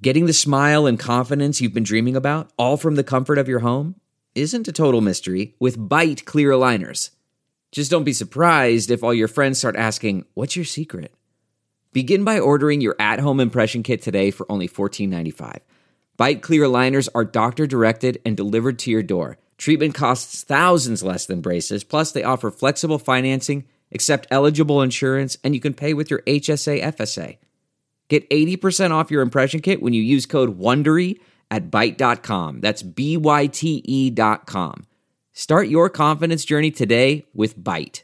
Getting the smile and confidence you've been dreaming about, all from the comfort of your home, isn't a total mystery with Byte clear aligners. Just don't be surprised if all your friends start asking, "What's your secret?" Begin by ordering your at-home impression kit today for only $14.95. Byte clear aligners are doctor-directed and delivered to your door. Treatment costs thousands less than braces, plus they offer flexible financing, accept eligible insurance, and you can pay with your HSA FSA. Get 80% off your impression kit when you use code WONDERY at Byte.com. That's BYTE.com. Start your confidence journey today with Byte.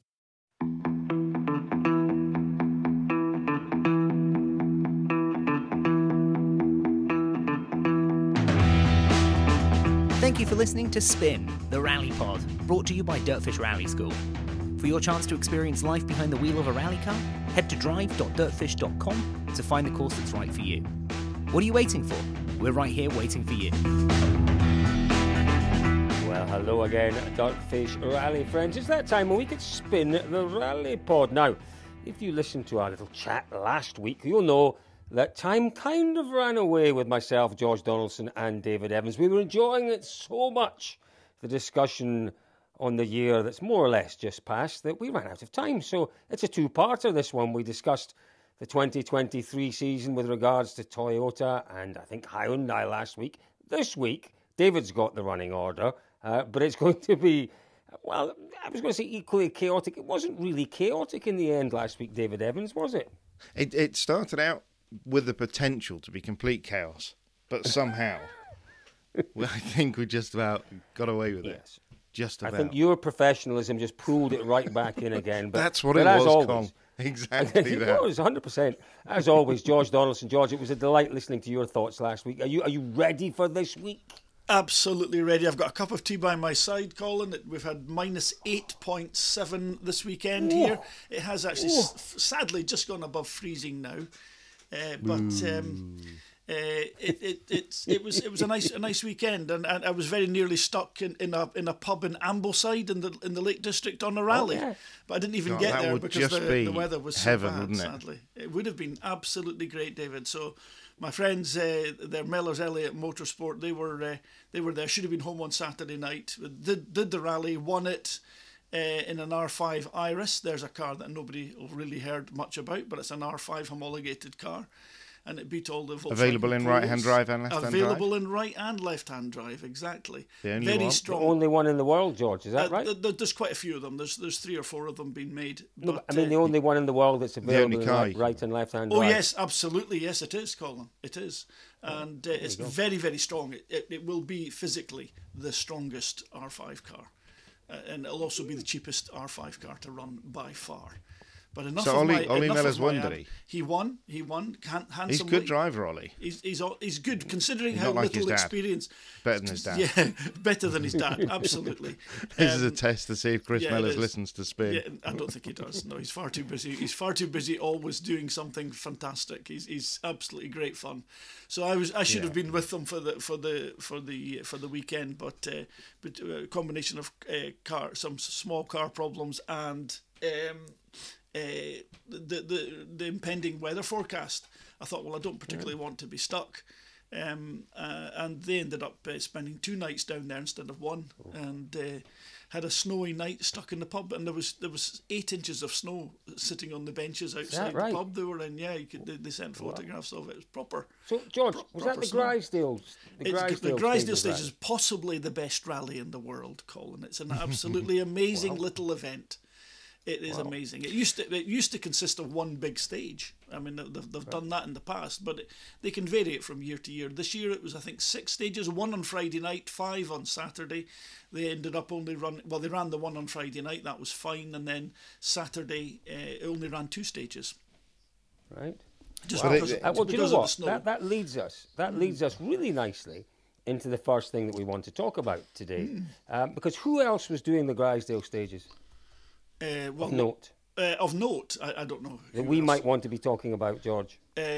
Thank you for listening to Spin, the Rally Pod, brought to you by Dirtfish Rally School. For your chance to experience life behind the wheel of a rally car, head to drive.dirtfish.com to find the course that's right for you. What are you waiting for? We're right here waiting for you. Well, hello again, Dirtfish Rally friends. It's that time when we could spin the Rally Pod. Now, if you listened to our little chat last week, you'll know that time kind of ran away with myself, George Donaldson and David Evans. We were enjoying it so much, the discussion on the year that's more or less just passed, that we ran out of time. So it's a two-parter, this one. We discussed the 2023 season with regards to Toyota and I think Hyundai last week. This week, David's got the running order, but it's going to be, well, I was going to say equally chaotic. It wasn't really chaotic in the end last week, David Evans, was it? It started out with the potential to be complete chaos, but somehow I think we just about got away with it. Just about. I think your professionalism just pulled it right back in again. But that's what it was, always, Con. Exactly that. It was 100%. As always, George Donaldson. George, it was a delight listening to your thoughts last week. Are you ready for this week? Absolutely ready. I've got a cup of tea by my side, Colin. We've had minus 8.7 this weekend here. It has actually, sadly, just gone above freezing now. It was a nice weekend, and I was very nearly stuck in a pub in Ambleside in the Lake District on a rally, but I didn't even get there because the weather was so heaven, bad. wouldn't it? Sadly, it would have been absolutely great, David. So my friends, they're Mellors Elliott Motorsport. They were there. Should have been home on Saturday night. Did the rally, won it. In an R5 Iris. There's a car that nobody really heard much about, but it's an R5 homologated car, and it beat all the Volkswagen available in right-hand drive and left-hand drive. Available in right and left-hand drive, exactly. Very strong. The only one in the world, George. Is that right? There's quite a few of them. There's 3 or 4 of them being made. No, but I mean the only one in the world that's available in right and left-hand drive. Oh yes, absolutely. Yes, it is, Colin. It is, and it's very, very strong. It will be physically the strongest R5 car. And it'll also be the cheapest R5 car to run by far. But enough so of my... Ollie Miller's won, did he? He won. Handsomely. He's a good driver, Ollie. He's good, considering He's how like little experience... Better than his dad. Yeah, better than his dad, absolutely. This is a test to see if Chris Mellors listens to Spin. Yeah, I don't think he does. No, he's far too busy. He's far too busy always doing something fantastic. He's absolutely great fun. So I should have been with them for the weekend, but a combination of some small car problems and the impending weather forecast. I thought, well, I don't particularly want to be stuck. And they ended up spending 2 nights down there instead of 1, and had a snowy night stuck in the pub, and there was 8 inches of snow sitting on the benches outside the pub they were in. Yeah, they sent photographs of it. It was proper. So, George, was that the Grisdale? The Grisdale stage is possibly the best rally in the world, Colin. It's an absolutely amazing little event. It is amazing. It used to consist of one big stage. I mean, they've done that in the past, but they can vary it from year to year. This year it was, I think, 6 stages, 1 on Friday night, 5 on Saturday. They ended up only they ran the 1 on Friday night, that was fine, and then Saturday it only ran 2 stages. Right. Just well, do you know what? That leads us really nicely into the first thing that we want to talk about today, because who else was doing the Grisdale stages? Of note. Of note, I don't know. That we might want to be talking about, George.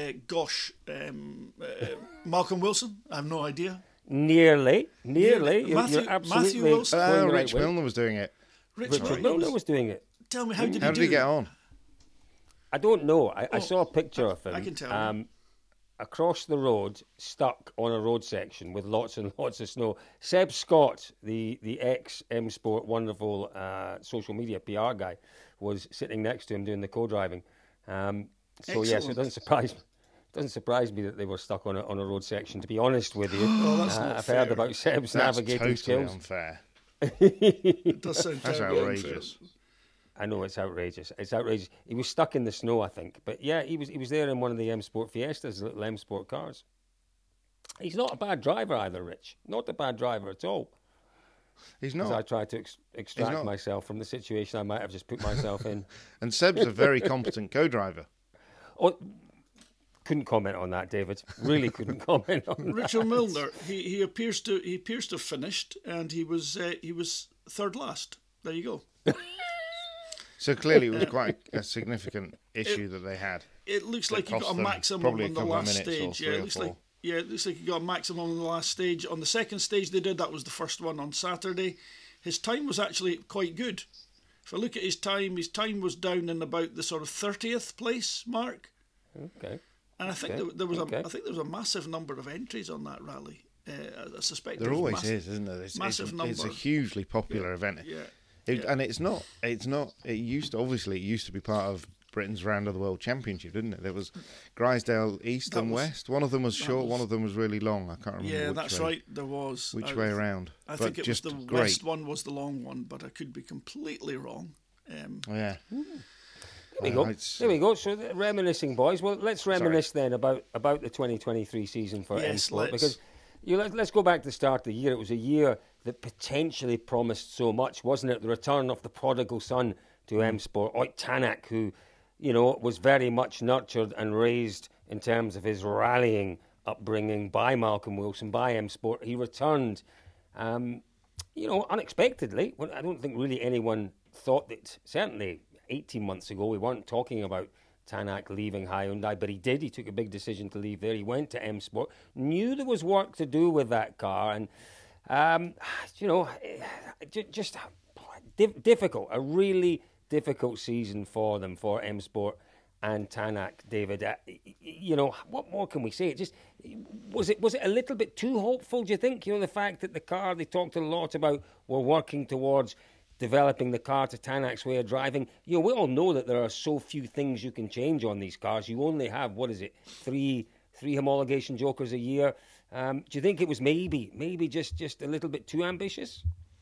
Malcolm Wilson? I have no idea. Nearly. Matthew Wilson. Rich Milner was doing it. Richard Milner was doing it. Tell me, how did he get on? I don't know. I saw a picture of him. I can tell you. across the road, stuck on a road section with lots and lots of snow. Seb Scott, the ex-M Sport wonderful social media PR guy, was sitting next to him doing the co-driving. So yes, it doesn't surprise me that they were stuck on a road section. To be honest with you, I've heard about Seb's navigating skills. Unfair. It does sound That's terribly outrageous. unfair. I know, it's outrageous. It's outrageous. He was stuck in the snow, I think. But yeah, he was there in one of the M Sport Fiestas, little M Sport cars. He's not a bad driver either, Rich. Not a bad driver at all. He's As I not. try to extract myself from the situation I might have just put myself in. And Seb's a very competent co-driver. Oh, couldn't comment on that, David. Really couldn't comment on that. Richard Milner, he appears to have finished, and he was third last. There you go. So clearly, it was quite a significant issue that they had. It looks That like he cost got a them maximum probably a on the couple of last minutes or stage. 3 Yeah, or it looks 4. like it looks like he got a maximum on the last stage. On the second stage they did, that was the first one on Saturday. His time was actually quite good. If I look at his time was down in about the sort of 30th place mark. Okay. And I think there was a massive number of entries on that rally. I suspect There always is, isn't there? It's a hugely popular event. Yeah. And it used to be part of Britain's Round of the World Championship, didn't it? There was Grisdale East and West. One of them was short, one of them was really long. I can't remember. Yeah, which that's way. right. There was. Which way around? I But think it was just the great. West one was the long one, but I could be completely wrong. Yeah. There we go. There we go. So reminiscing, boys. Well, let's reminisce then about the 2023 season for M Sport, because let's go back to the start of the year. It was a year that potentially promised so much, wasn't it? The return of the prodigal son to M Sport, Ott Tanak, who, was very much nurtured and raised in terms of his rallying upbringing by Malcolm Wilson, by M Sport. He returned, unexpectedly. I don't think really anyone thought that, certainly 18 months ago, we weren't talking about Tanak leaving Hyundai, but he did. He took a big decision to leave there. He went to M Sport, knew there was work to do with that car, and just difficult, a really difficult season for them, for M Sport and Tanak, David. What more can we say? It just was it a little bit too hopeful, do you think? The fact that the car they talked a lot about were working towards developing the car to Tanak's way of driving. We all know that there are so few things you can change on these cars. You only have, three homologation jokers a year. Do you think it was maybe just a little bit too ambitious?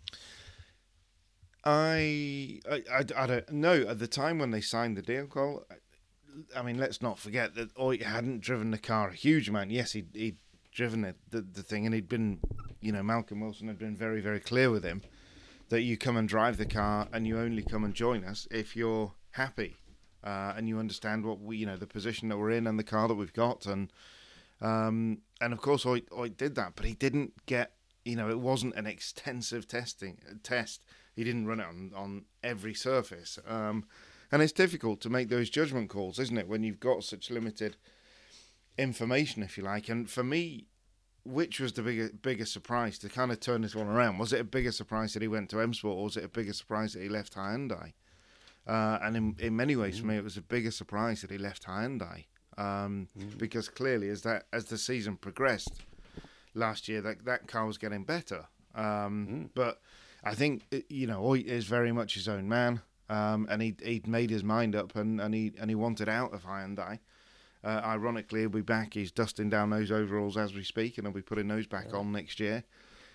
I don't know. At the time when they signed the deal, Cole, I mean, let's not forget that Ott hadn't driven the car a huge amount. Yes, he'd driven the thing, and he'd been, Malcolm Wilson had been very, very clear with him that you come and drive the car and you only come and join us if you're happy and you understand what the position that we're in and the car that we've got. And of course, Ott did that, but he didn't get, it wasn't an extensive test. He didn't run it on every surface. And it's difficult to make those judgment calls, isn't it, when you've got such limited information, if you like. And for me, which was the bigger surprise to kind of turn this one around? Was it a bigger surprise that he went to M Sport, or was it a bigger surprise that he left Hyundai? And in many ways, for me, it was a bigger surprise that he left Hyundai, because clearly, as the season progressed last year, that car was getting better. But I think Ott is very much his own man, and he'd made his mind up, and he wanted out of Hyundai. Ironically, he'll be back. He's dusting down those overalls as we speak, and he'll be putting those back on next year.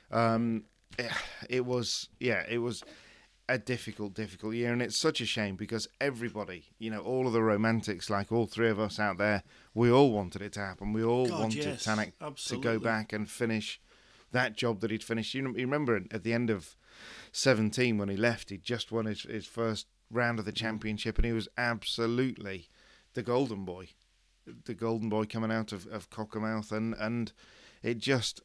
It was a difficult year, and it's such a shame because everybody, all of the romantics, like all three of us out there, we all wanted it to happen. We all wanted Tanak to go back and finish that job that he'd finished. You remember at the end of 2017 when he left, he'd just won his first round of the championship, and he was absolutely the golden boy coming out of Cockermouth, and it just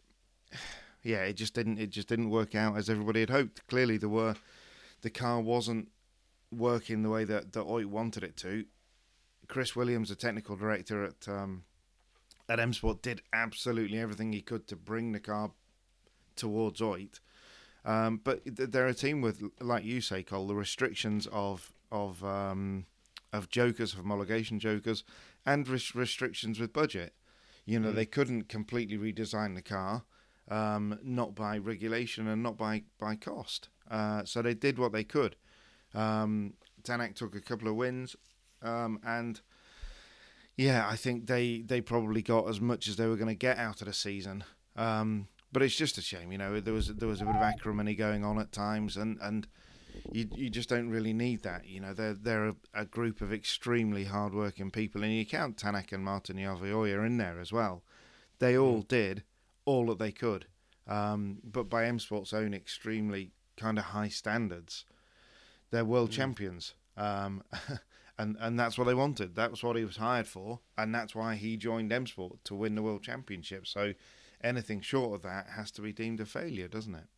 didn't work out as everybody had hoped. Clearly, the car wasn't working the way that Ott wanted it to. Chris Williams, the technical director at M Sport, did absolutely everything he could to bring the car towards Ott. But they're a team with, like you say, Cole, the restrictions of jokers, of homologation jokers, and restrictions with budget. You know, they couldn't completely redesign the car, not by regulation and not by cost. So they did what they could. Tanak took a couple of wins, and yeah, I think they probably got as much as they were going to get out of the season. But it's just a shame, you know. There was a bit of acrimony going on at times, and you just don't really need that. You know, they're a group of extremely hard-working people, and you count Tanak and Martin Jauveoja in there as well. They all did all that they could, but by M Sport's own extremely kind of high standards, they're world champions, and that's what they wanted. That's what he was hired for, and that's why he joined M Sport, to win the world championship. So anything short of that has to be deemed a failure, doesn't it?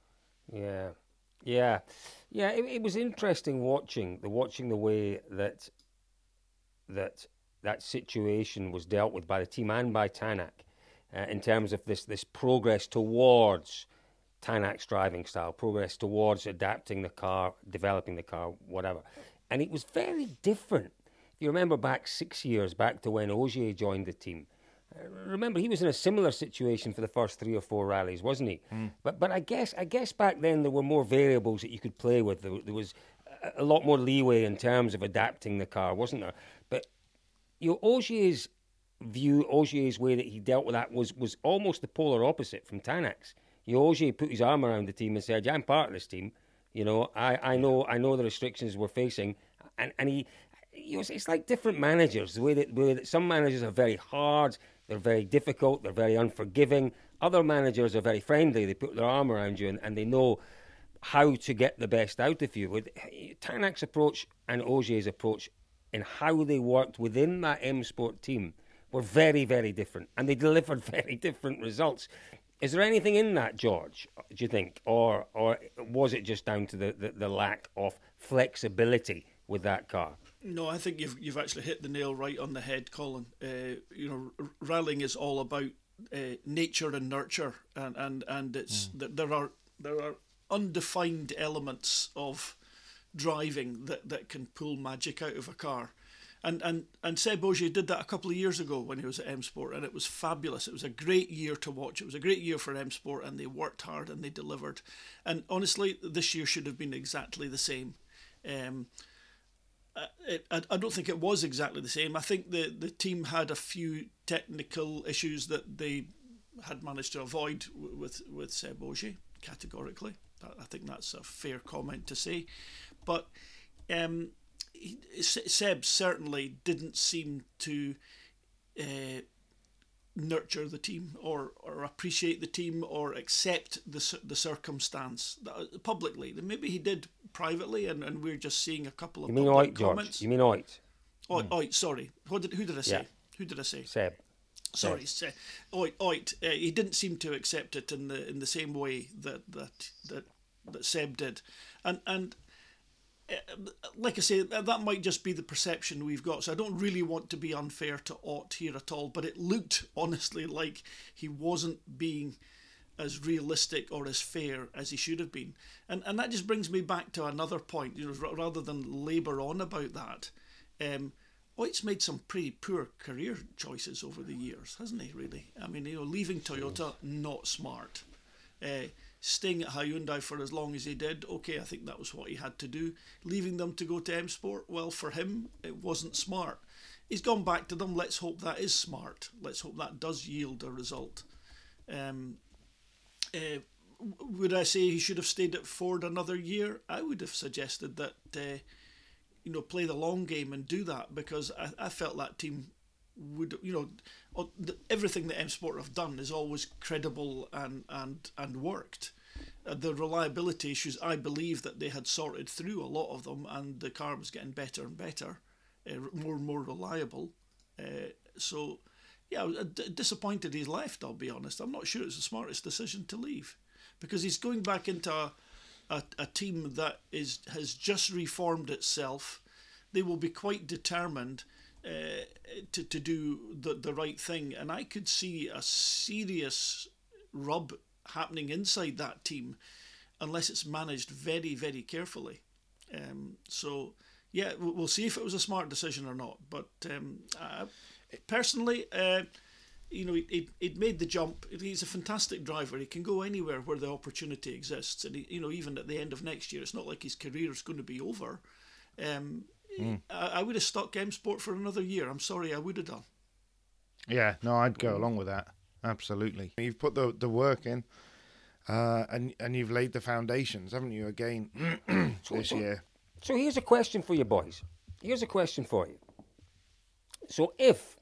Yeah. It was interesting watching the way that situation was dealt with by the team and by Tanak, in terms of this progress towards Tanak's driving style, progress towards adapting the car, developing the car, whatever. And it was very different. If you remember back 6 years, back to when Ogier joined the team, remember he was in a similar situation for the first 3 or 4 rallies, wasn't he? But I guess back then there were more variables that you could play with. There was a lot more leeway in terms of adapting the car, wasn't there? But Ogier's view, Ogier's way that he dealt with that was almost the polar opposite from Tanak's. Ogier put his arm around the team and said, "Yeah, I'm part of this team. You know, I know the restrictions we're facing," and he. It's like different managers. The way that some managers are very hard, they're very difficult, they're very unforgiving. Other managers are very friendly. They put their arm around you and they know how to get the best out of you. With Tanak's approach and Ogier's approach in how they worked within that M Sport team were very, very different, and they delivered very different results. Is there anything in that, George, do you think, or was it just down to the lack of flexibility with that car? No, I think you've actually hit the nail right on the head, Colin. Rallying is all about nature and nurture, and it's there are undefined elements of driving that can pull magic out of a car. And Seb Ogier did that a couple of years ago when he was at M Sport, and it was fabulous. It was a great year to watch. It was a great year for M Sport, and they worked hard and they delivered. And honestly, this year should have been exactly the same. I don't think it was exactly the same. I think the team had a few technical issues that they had managed to avoid with Seb Ogier, categorically. I think that's a fair comment to say. But Seb certainly didn't seem to nurture the team or appreciate the team or accept the circumstance publicly. Maybe he did privately, and we're just seeing a couple of public comments. You mean Oit? Oit, sorry. Who did I say? Yeah. Who did I say? Seb. Sorry, Oit. He didn't seem to accept it in the same way that Seb did, and like I say, that might just be the perception we've got. So I don't really want to be unfair to Ott here at all, but it looked honestly like he wasn't being as realistic or as fair as he should have been, and that just brings me back to another point. Rather than labour on about that, Oit's made some pretty poor career choices over the years, hasn't he? Really, I mean, leaving Toyota, not smart. Staying at Hyundai for as long as he did, okay, I think that was what he had to do. Leaving them to go to M Sport, well, for him, it wasn't smart. He's gone back to them. Let's hope that is smart. Let's hope that does yield a result. Would I say he should have stayed at Ford another year? I would have suggested that, play the long game and do that, because I felt that team would, everything that M Sport have done is always credible and worked. The reliability issues, I believe that they had sorted through a lot of them, and the car was getting better and better, more and more reliable. So, yeah, I was disappointed he's left, I'll be honest. I'm not sure it's the smartest decision to leave, because he's going back into a team that has just reformed itself. They will be quite determined to do the right thing, and I could see a serious rub happening inside that team unless it's managed very, very carefully. So yeah, we'll see if it was a smart decision or not, but personally, he'd made the jump. He's a fantastic driver. He can go anywhere where the opportunity exists, and even at the end of next year, it's not like his career is going to be over. I would have stuck M Sport for another year. I'm sorry, I would have done. Yeah, no, I'd go along with that. Absolutely. You've put the work in, and you've laid the foundations, haven't you? Again, this year. So here's a question for you, boys. Here's a question for you. So if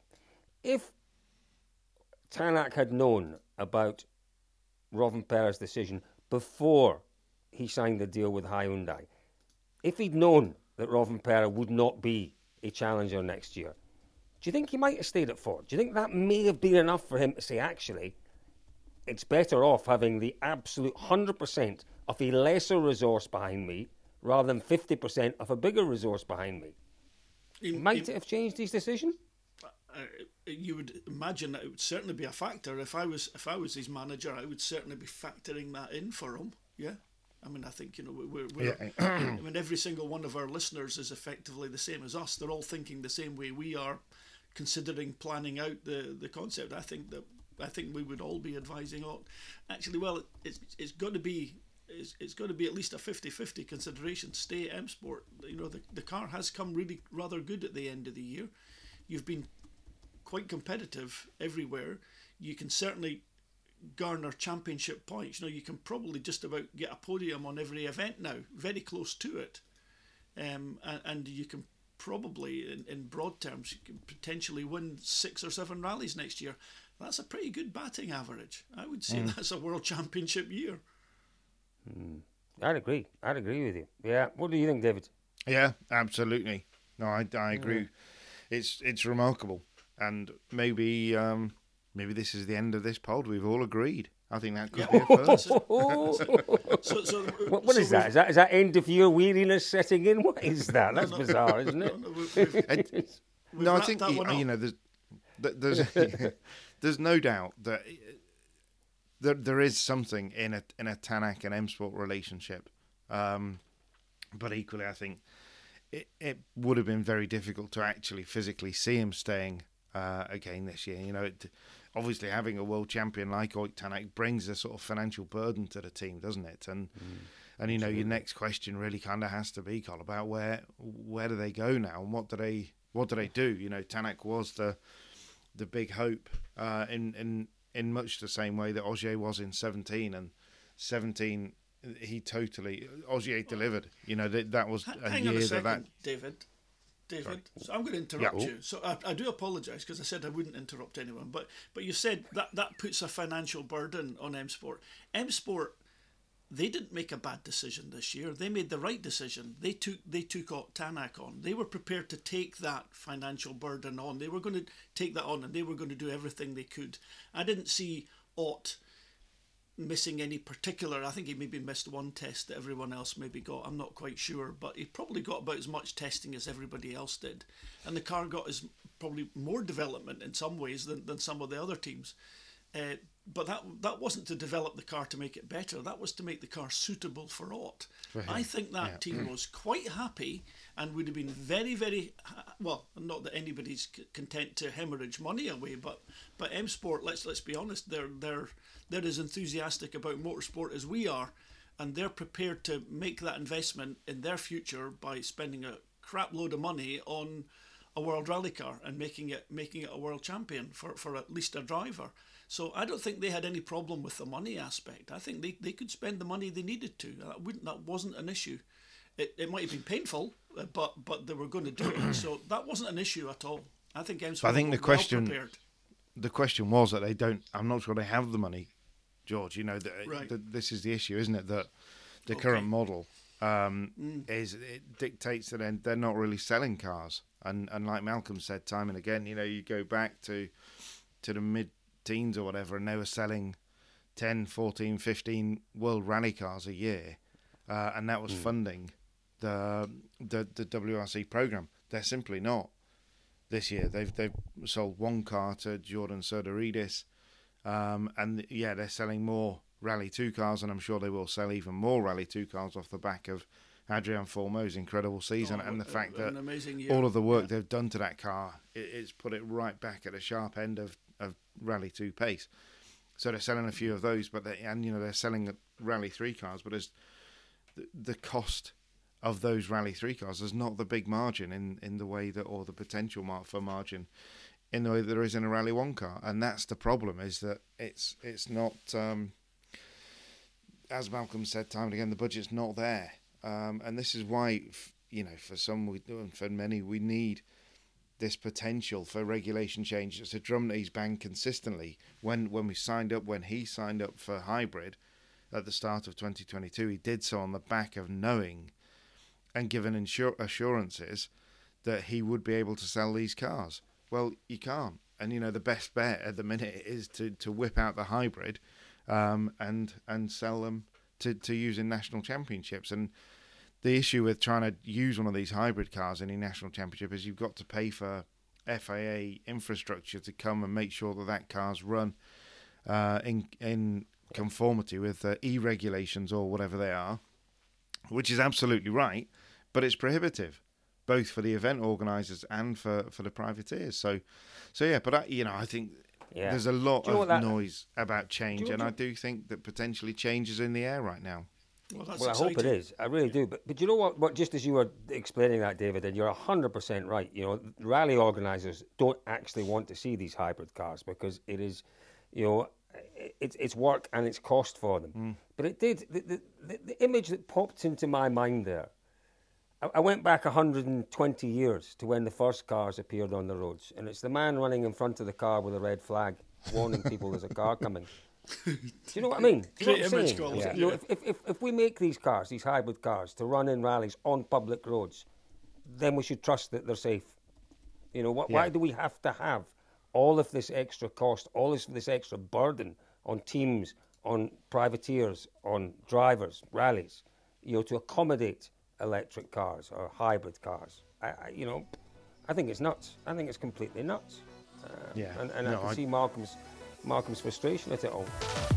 Tanak had known about Rovanpera's decision before he signed the deal with Hyundai, if he'd known that Rovanpera would not be a challenger next year, do you think he might have stayed at Ford? Do you think that may have been enough for him to say, actually, it's better off having the absolute 100% of a lesser resource behind me rather than 50% of a bigger resource behind me? Might it have changed his decision? You would imagine that it would certainly be a factor. If I was his manager, I would certainly be factoring that in for him. Yeah, I mean, I think I mean, every single one of our listeners is effectively the same as us. They're all thinking the same way we are, considering planning out the concept. I think we would all be advising, actually, well, it's got to be. It's got to be at least a 50-50 consideration. Stay at M Sport. The car has come really rather good at the end of the year. You've been quite competitive everywhere. You can certainly garner championship points. You can probably just about get a podium on every event now, very close to it. And you can probably, in broad terms, you can potentially win 6 or 7 rallies next year. That's a pretty good batting average. I would say that's a world championship year. I'd agree with you. Yeah. What do you think, David? Yeah, absolutely. No, I agree. It's remarkable, and maybe this is the end of this pod. We've all agreed. I think that could be a first. What is that? Is that end of year weariness setting in? What is that? That's bizarre, isn't it? No, I think there's no doubt that there is something in a Tanak and M Sport relationship, but equally, I think it would have been very difficult to actually physically see him staying again this year. Obviously having a world champion like Ott Tanak brings a sort of financial burden to the team, doesn't it? And your next question really kind of has to be, Col, about where do they go now and what do they do? Tanak was the big hope in much the same way that Ogier was in 17, and 17 Ogier delivered. That was a year that David. So I'm going to interrupt you. So I do apologise because I said I wouldn't interrupt anyone, but you said that puts a financial burden on M Sport. M Sport, they didn't make a bad decision this year. They made the right decision. They took Ott Tanak on. They were prepared to take that financial burden on. They were going to take that on, and they were going to do everything they could. I didn't see Ott missing any particular. I think he maybe missed one test that everyone else maybe got. I'm not quite sure, but he probably got about as much testing as everybody else did, and the car got probably more development in some ways than some of the other teams. But that wasn't to develop the car to make it better. That was to make the car suitable for Ott. I think that team was quite happy and would have been very, very well. Not that anybody's content to hemorrhage money away, but M Sport. Let's be honest. They're as enthusiastic about motorsport as we are, and they're prepared to make that investment in their future by spending a crap load of money on a world rally car and making it a world champion for at least a driver. So I don't think they had any problem with the money aspect. I think they could spend the money they needed to. That wasn't an issue. It might have been painful, but they were going to do it. So that wasn't an issue at all. I think M Sport were well prepared. The question was that they don't. I'm not sure they have the money, George. This is the issue, isn't it? That the current model it dictates that they're not really selling cars. And like Malcolm said time and again, you go back to the mid-teens or whatever, and they were selling 10, 14, 15 World Rally cars a year, and that was funding the WRC program. They're simply not this year. They've sold one car to Jordan Serdaridis, and they're selling more Rally 2 cars, and I'm sure they will sell even more Rally 2 cars off the back of Adrian Formeau's incredible season and the fact that all of the work they've done to that car, it's put it right back at the sharp end of Rally 2 pace. So they're selling a few of those, but they're selling Rally 3 cars, but as the cost of those Rally 3 cars, there's not the big margin in the way that, or the potential for margin in the way that there is in a Rally 1 car. And that's the problem, is that it's not, as Malcolm said time and again, the budget's not there. And this is why, for some, and for many, we need this potential for regulation change. It's a drum that he's banged consistently. When he signed up for hybrid at the start of 2022, he did so on the back of knowing and given assurances that he would be able to sell these cars. Well, you can't. And, the best bet at the minute is to whip out the hybrid and sell them to use in national championships. And the issue with trying to use one of these hybrid cars in a national championship is you've got to pay for FIA infrastructure to come and make sure that car's run in conformity with E-regulations or whatever they are, which is absolutely right, but it's prohibitive, both for the event organisers and for the privateers. So yeah, but I think there's a lot of noise about change, and I do think that potentially change is in the air right now. Well, I hope it is. I really do. But you know what? Just as you were explaining that, David, and you're 100% right. Rally organisers don't actually want to see these hybrid cars because it is, it's work and it's cost for them. But it did. The image that popped into my mind there, I went back 120 years to when the first cars appeared on the roads, and it's the man running in front of the car with a red flag, warning people there's a car coming. Do you know what I mean? Do you know what I'm saying? If we make these cars, these hybrid cars, to run in rallies on public roads, then we should trust that they're safe. Why do we have to have all of this extra cost, all of this extra burden on teams, on privateers, on drivers, rallies, to accommodate electric cars or hybrid cars? I think it's nuts. I think it's completely nuts. And I can see Malcolm's frustration at it all.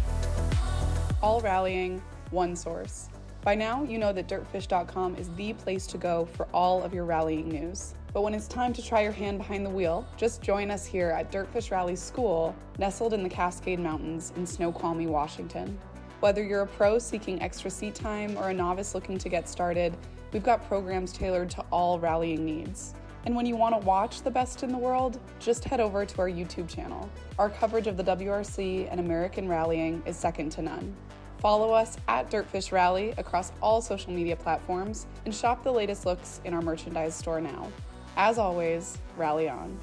All rallying, one source. By now, you know that dirtfish.com is the place to go for all of your rallying news. But when it's time to try your hand behind the wheel, just join us here at Dirtfish Rally School, nestled in the Cascade Mountains in Snoqualmie, Washington. Whether you're a pro seeking extra seat time or a novice looking to get started, we've got programs tailored to all rallying needs. And when you want to watch the best in the world, just head over to our YouTube channel. Our coverage of the WRC and American rallying is second to none. Follow us at Dirtfish Rally across all social media platforms and shop the latest looks in our merchandise store now. As always, rally on.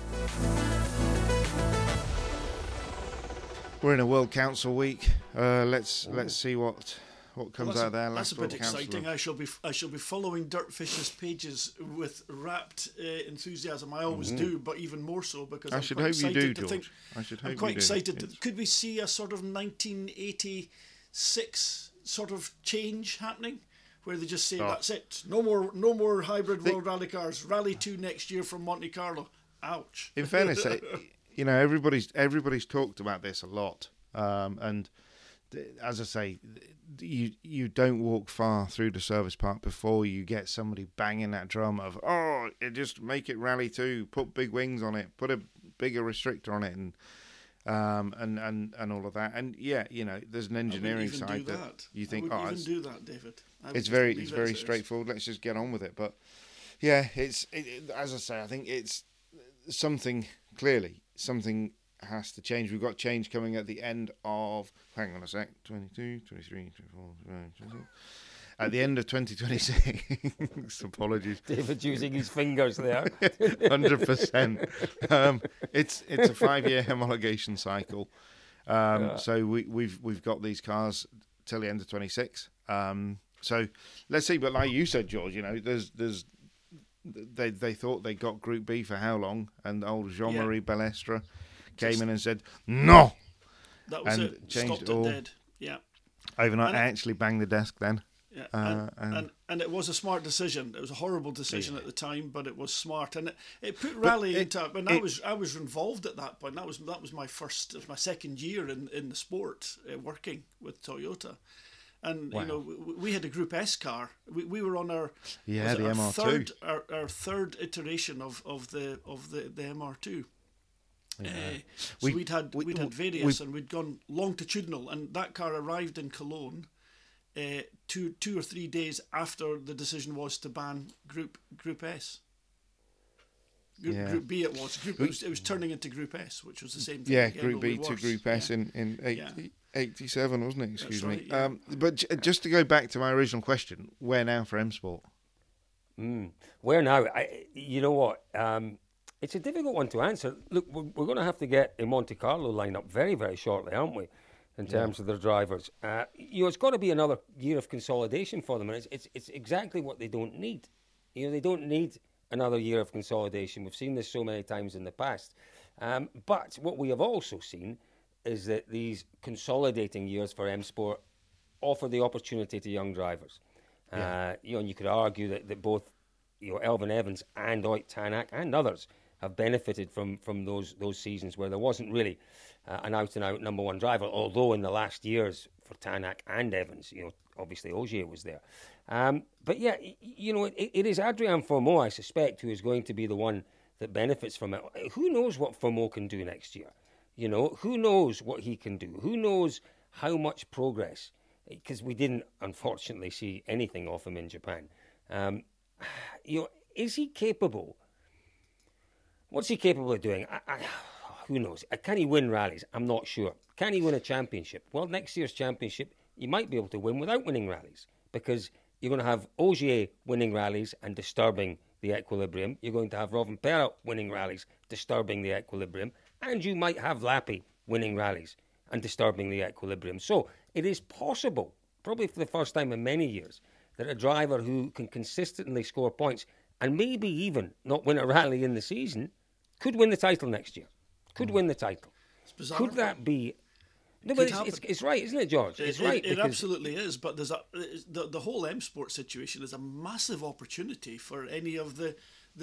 We're in a World Council week. Let's see what comes out there. That's a bit exciting. I shall be following Dirtfish's pages with rapt enthusiasm. I always do, but even more so because I'm quite excited to think. I'm quite excited. Could we see a sort of 1986 sort of change happening, where they just say that's it, no more hybrid World Rally cars. Rally 2 next year from Monte Carlo. Ouch. In fairness, everybody's talked about this a lot, and as I say, you don't walk far through the service park before you get somebody banging that drum of just make it Rally 2, put big wings on it, put a bigger restrictor on it, and all of that. And there's an engineering side that you think, I wouldn't even do that, David. It's very straightforward. Let's just get on with it. But yeah, as I say, I think it's something has to change. We've got change coming at the end of, hang on a sec, 22, 23, 24, 25. At the end of 2026, apologies. David's using his fingers there. 100%. It's a 5-year homologation cycle. So we've got these cars till the end of 26. So let's see. But like you said, George, they thought they got Group B for how long, and old Jean-Marie Balestre came in and said no. That was it. Changed Stopped it all. dead. Yeah. Overnight, I actually banged the desk then. Yeah, and it was a smart decision. It was a horrible decision at the time, but it was smart, and it put rally into. When I was involved at that point. That was my second year in the sport, working with Toyota, and we had a Group S car. We were on our the MR2, our third iteration of the MR2. So we'd had various, and we'd gone longitudinal, and that car arrived in Cologne 2 or 3 days after the decision was to ban Group S. Group B it was turning into Group S, which was the same thing. Yeah, Group B to Group S in 87, wasn't it? Excuse me. Yeah. But just to go back to my original question, where now for M Sport? Where now? You know what? It's a difficult one to answer. Look, we're going to have to get a Monte Carlo lineup very, very shortly, aren't we? In terms of their drivers, it's got to be another year of consolidation for them, and it's exactly what they don't need. They don't need another year of consolidation. We've seen this so many times in the past. But what we have also seen is that these consolidating years for M Sport offer the opportunity to young drivers. And you could argue that both Elfyn Evans and Ott Tanak and others have benefited from those seasons where there wasn't really an out-and-out number one driver, although in the last years for Tanak and Evans, obviously Ogier was there. But yeah, it is Adrian Fourmaux, I suspect, who is going to be the one that benefits from it. Who knows what Fourmaux can do next year? Who knows what he can do? Who knows how much progress? Because we didn't, unfortunately, see anything of him in Japan. Is he capable? What's he capable of doing? Who knows? Can he win rallies? I'm not sure. Can he win a championship? Well, next year's championship, you might be able to win without winning rallies, because you're going to have Ogier winning rallies and disturbing the equilibrium. You're going to have Robin Perra winning rallies, disturbing the equilibrium. And you might have Lappi winning rallies and disturbing the equilibrium. So it is possible, probably for the first time in many years, that a driver who can consistently score points and maybe even not win a rally in the season could win the title next year. Could win the title. It's bizarre. Could that be? No, but it's right, isn't it, George? It's right. It absolutely is. But there's the whole M Sport situation is a massive opportunity for any of the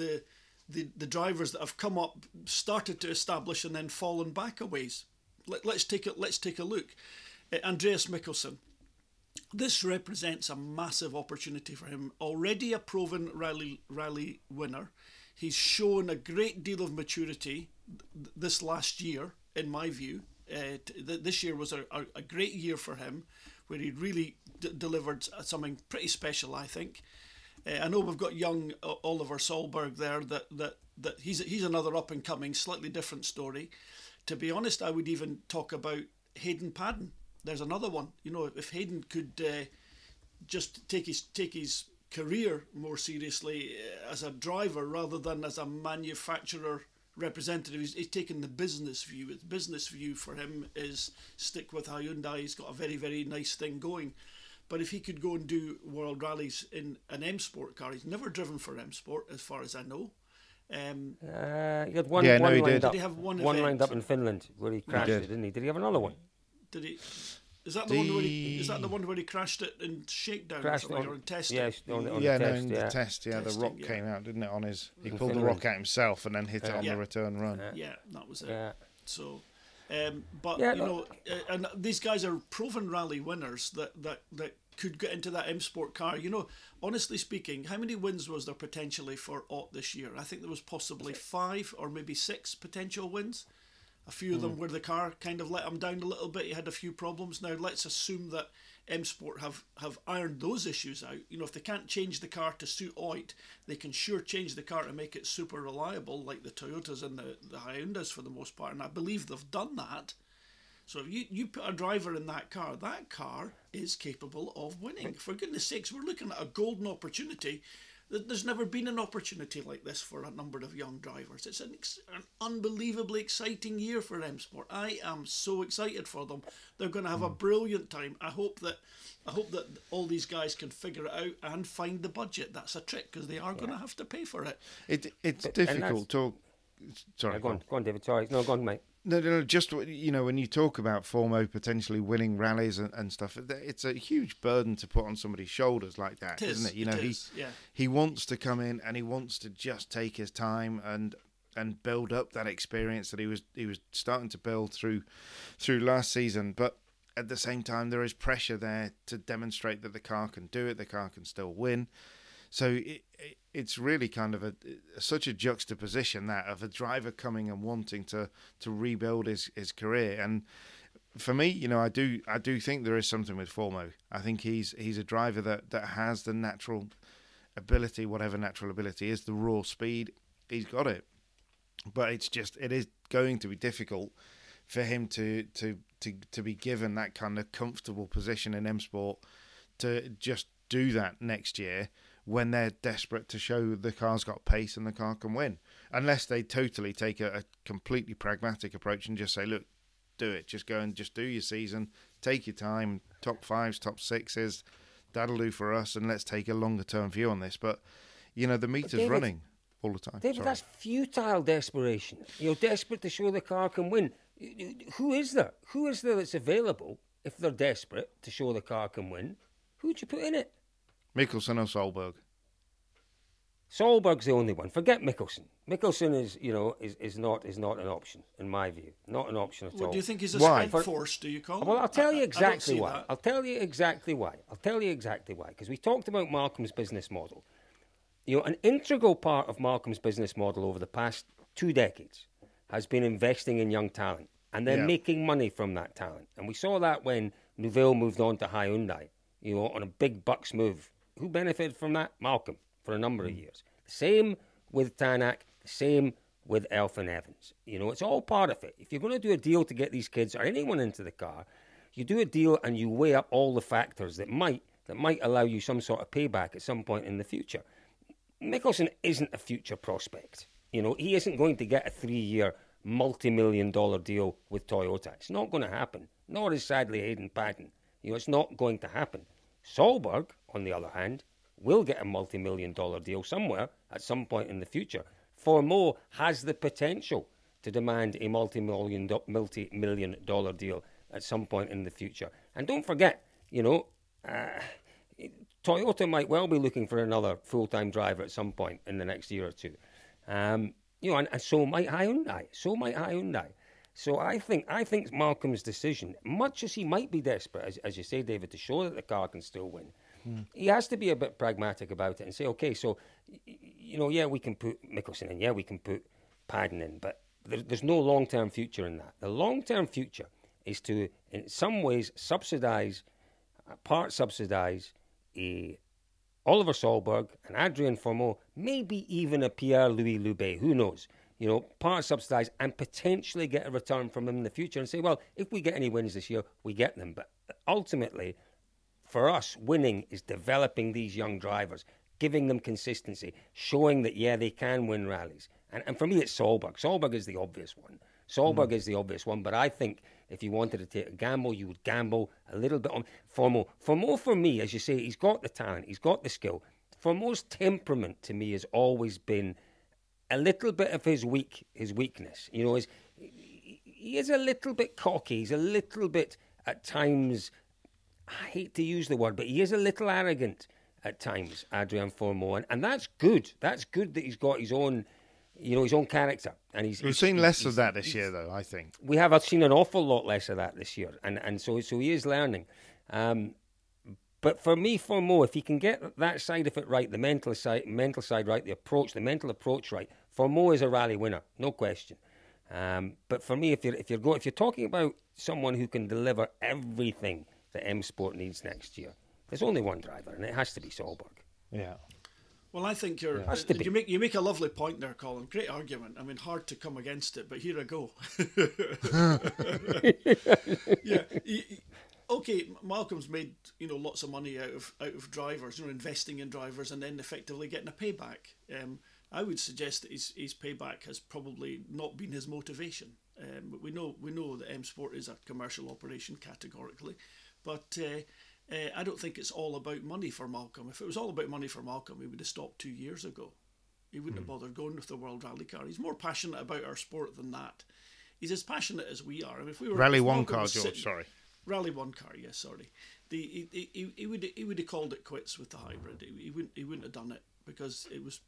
drivers that have come up, started to establish, and then fallen back a ways. Let's take a look. Andreas Mikkelsen. This represents a massive opportunity for him. Already a proven rally winner. He's shown a great deal of maturity this last year, in my view. This year was a great year for him, where he really delivered something pretty special, I think. I know we've got young Oliver Solberg there. That he's another up and coming, slightly different story. To be honest, I would even talk about Hayden Paddon. There's another one. If Hayden could just take his career more seriously as a driver rather than as a manufacturer representative. He's taken the business view. The business view for him is stick with Hyundai. He's got a very, very nice thing going. But if he could go and do world rallies in an M Sport car, he's never driven for M Sport as far as I know. He had one lined up. Did he have one lined up in Finland where he crashed it, didn't he? Did he have another one? Did he? Is that the one where he crashed it in shakedown or in testing? Yes, the test. Yeah, the rock came out, didn't it? He pulled the rock out himself and then hit it on the return run. Yeah, that was it. Yeah. So, and these guys are proven rally winners that could get into that M Sport car. Honestly speaking, how many wins was there potentially for Ott this year? I think there was possibly 5 or maybe 6 potential wins. A few of them where the car kind of let him down a little bit. He had a few problems. Now let's assume that M Sport have ironed those issues out. If they can't change the car to suit Ott, they can sure change the car to make it super reliable, like the Toyotas and the Hyundais for the most part. And I believe they've done that. So if you put a driver in that car is capable of winning. For goodness sakes, we're looking at a golden opportunity. There's never been an opportunity like this for a number of young drivers. It's an unbelievably exciting year for M Sport. I am so excited for them. They're going to have a brilliant time. I hope that all these guys can figure it out and find the budget. That's a trick, because they are going to have to pay for it. It's difficult to. Sorry, go on, David. Sorry, no, go on, mate. No, just, when you talk about Fourmaux potentially winning rallies and stuff, it's a huge burden to put on somebody's shoulders like that, isn't it? He wants to come in and he wants to just take his time and build up that experience that he was starting to build through last season. But at the same time, there is pressure there to demonstrate that the car can do it, the car can still win. So it's really kind of such a juxtaposition that of a driver coming and wanting to rebuild his career. And for me, you know, I do think there is something with Formo. I think he's a driver that has the natural ability, whatever natural ability is, the raw speed. He's got it, but it is going to be difficult for him to be given that kind of comfortable position in M Sport to just do that next year when they're desperate to show the car's got pace and the car can win. Unless they totally take a completely pragmatic approach and just say, look, do it. Just go and just do your season. Take your time. Top 5s, top 6s. That'll do for us, and let's take a longer-term view on this. But, you know, the meter's running all the time. David, that's futile desperation. You're desperate to show the car can win. Who is there? Who is there that's available if they're desperate to show the car can win? Who'd you put in it? Mikkelsen or Solberg? Solberg's the only one. Forget Mikkelsen. Mikkelsen is not an option in my view. Not an option at all. Do you think he's a sprint force? Do you call? Well, I'll tell you exactly why. I'll tell you exactly why. Because we talked about Malcolm's business model. You know, an integral part of Malcolm's business model over the past 2 decades has been investing in young talent and then making money from that talent. And we saw that when Neuville moved on to Hyundai, you know, on a big bucks move. Who benefited from that? Malcolm, for a number of years. The same with Tanak, the same with Elfyn Evans. You know, it's all part of it. If you're going to do a deal to get these kids or anyone into the car, you do a deal and you weigh up all the factors that might allow you some sort of payback at some point in the future. Mikkelsen isn't a future prospect. You know, he isn't going to get a 3-year, multi-million-dollar deal with Toyota. It's not going to happen. Nor is sadly Hayden Paddon. You know, it's not going to happen. Solberg, on the other hand, will get a multi-million-dollar deal somewhere at some point in the future. Formeau has the potential to demand a multi-million-dollar deal at some point in the future. And don't forget, you know, Toyota might well be looking for another full-time driver at some point in the next year or two. You know, and so might Hyundai. So I think Malcolm's decision, much as he might be desperate, as you say, David, to show that the car can still win, he has to be a bit pragmatic about it and say, okay, so, you know, yeah, we can put Mikkelsen in, yeah, we can put Paddon in, but there's no long-term future in that. The long-term future is to, in some ways, part subsidise a Oliver Solberg, an Adrien Formeau, maybe even a Pierre-Louis Loubet, who knows? You know, part subsidise and potentially get a return from them in the future and say, well, if we get any wins this year, we get them. But ultimately, for us, winning is developing these young drivers, giving them consistency, showing that, yeah, they can win rallies. And for me, it's Solberg. Solberg is the obvious one. But I think if you wanted to take a gamble, you would gamble a little bit on Formeau. Formeau, for me, as you say, he's got the talent, he's got the skill. Formeau's temperament, to me, has always been a little bit of his weakness. You know, he is a little bit cocky. He's a little bit, at times, I hate to use the word, but he is a little arrogant at times, Adrien Formeau. And that's good. That's good that he's got his own, you know, his own character. And we've seen less of that this year, though, I think. We have seen an awful lot less of that this year. And so he is learning. But for me, Formeau, if he can get that side of it right, the mental side right, the mental approach right, Formeau is a rally winner, no question. But for me, if you're talking about someone who can deliver everything that M Sport needs next year, there's only one driver, and it has to be Solberg. Yeah. Well, I think you make a lovely point there, Colin. Great argument. I mean, hard to come against it, but here I go. Yeah. Okay, Malcolm's made lots of money out of drivers, investing in drivers, and then effectively getting a payback. I would suggest that his payback has probably not been his motivation. But we know that M Sport is a commercial operation categorically, but I don't think it's all about money for Malcolm. If it was all about money for Malcolm, he would have stopped 2 years ago. He wouldn't have bothered going with the World Rally Car. He's more passionate about our sport than that. He's as passionate as we are. I mean, if we were Rally One car, George. Sorry. Rally One car, yes, sorry. He would have called it quits with the hybrid. He wouldn't have done it because it was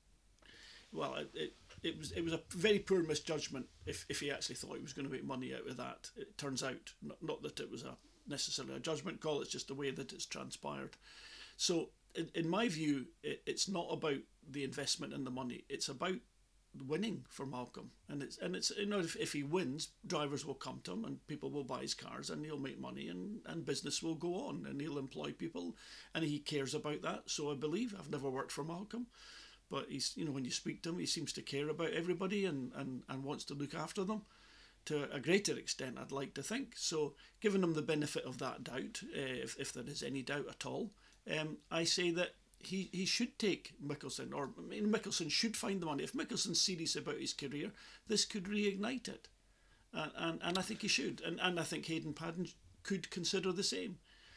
a very poor misjudgment if he actually thought he was going to make money out of that. It turns out not that it was necessarily a judgment call, it's just the way that it's transpired. So in my view, it's not about the investment and the money. It's about winning for Malcolm, and it's if he wins, drivers will come to him and people will buy his cars and he'll make money and business will go on and he'll employ people, and he cares about that. So I believe, I've never worked for Malcolm, but he's, when you speak to him, he seems to care about everybody and wants to look after them to a greater extent, I'd like to think. So giving him the benefit of that doubt, if there is any doubt at all, I say that he should take Mickelson, or Mickelson should find the money. If Mickelson's serious about his career, this could reignite it, and I think he should, and I think Hayden Paddon could consider the same.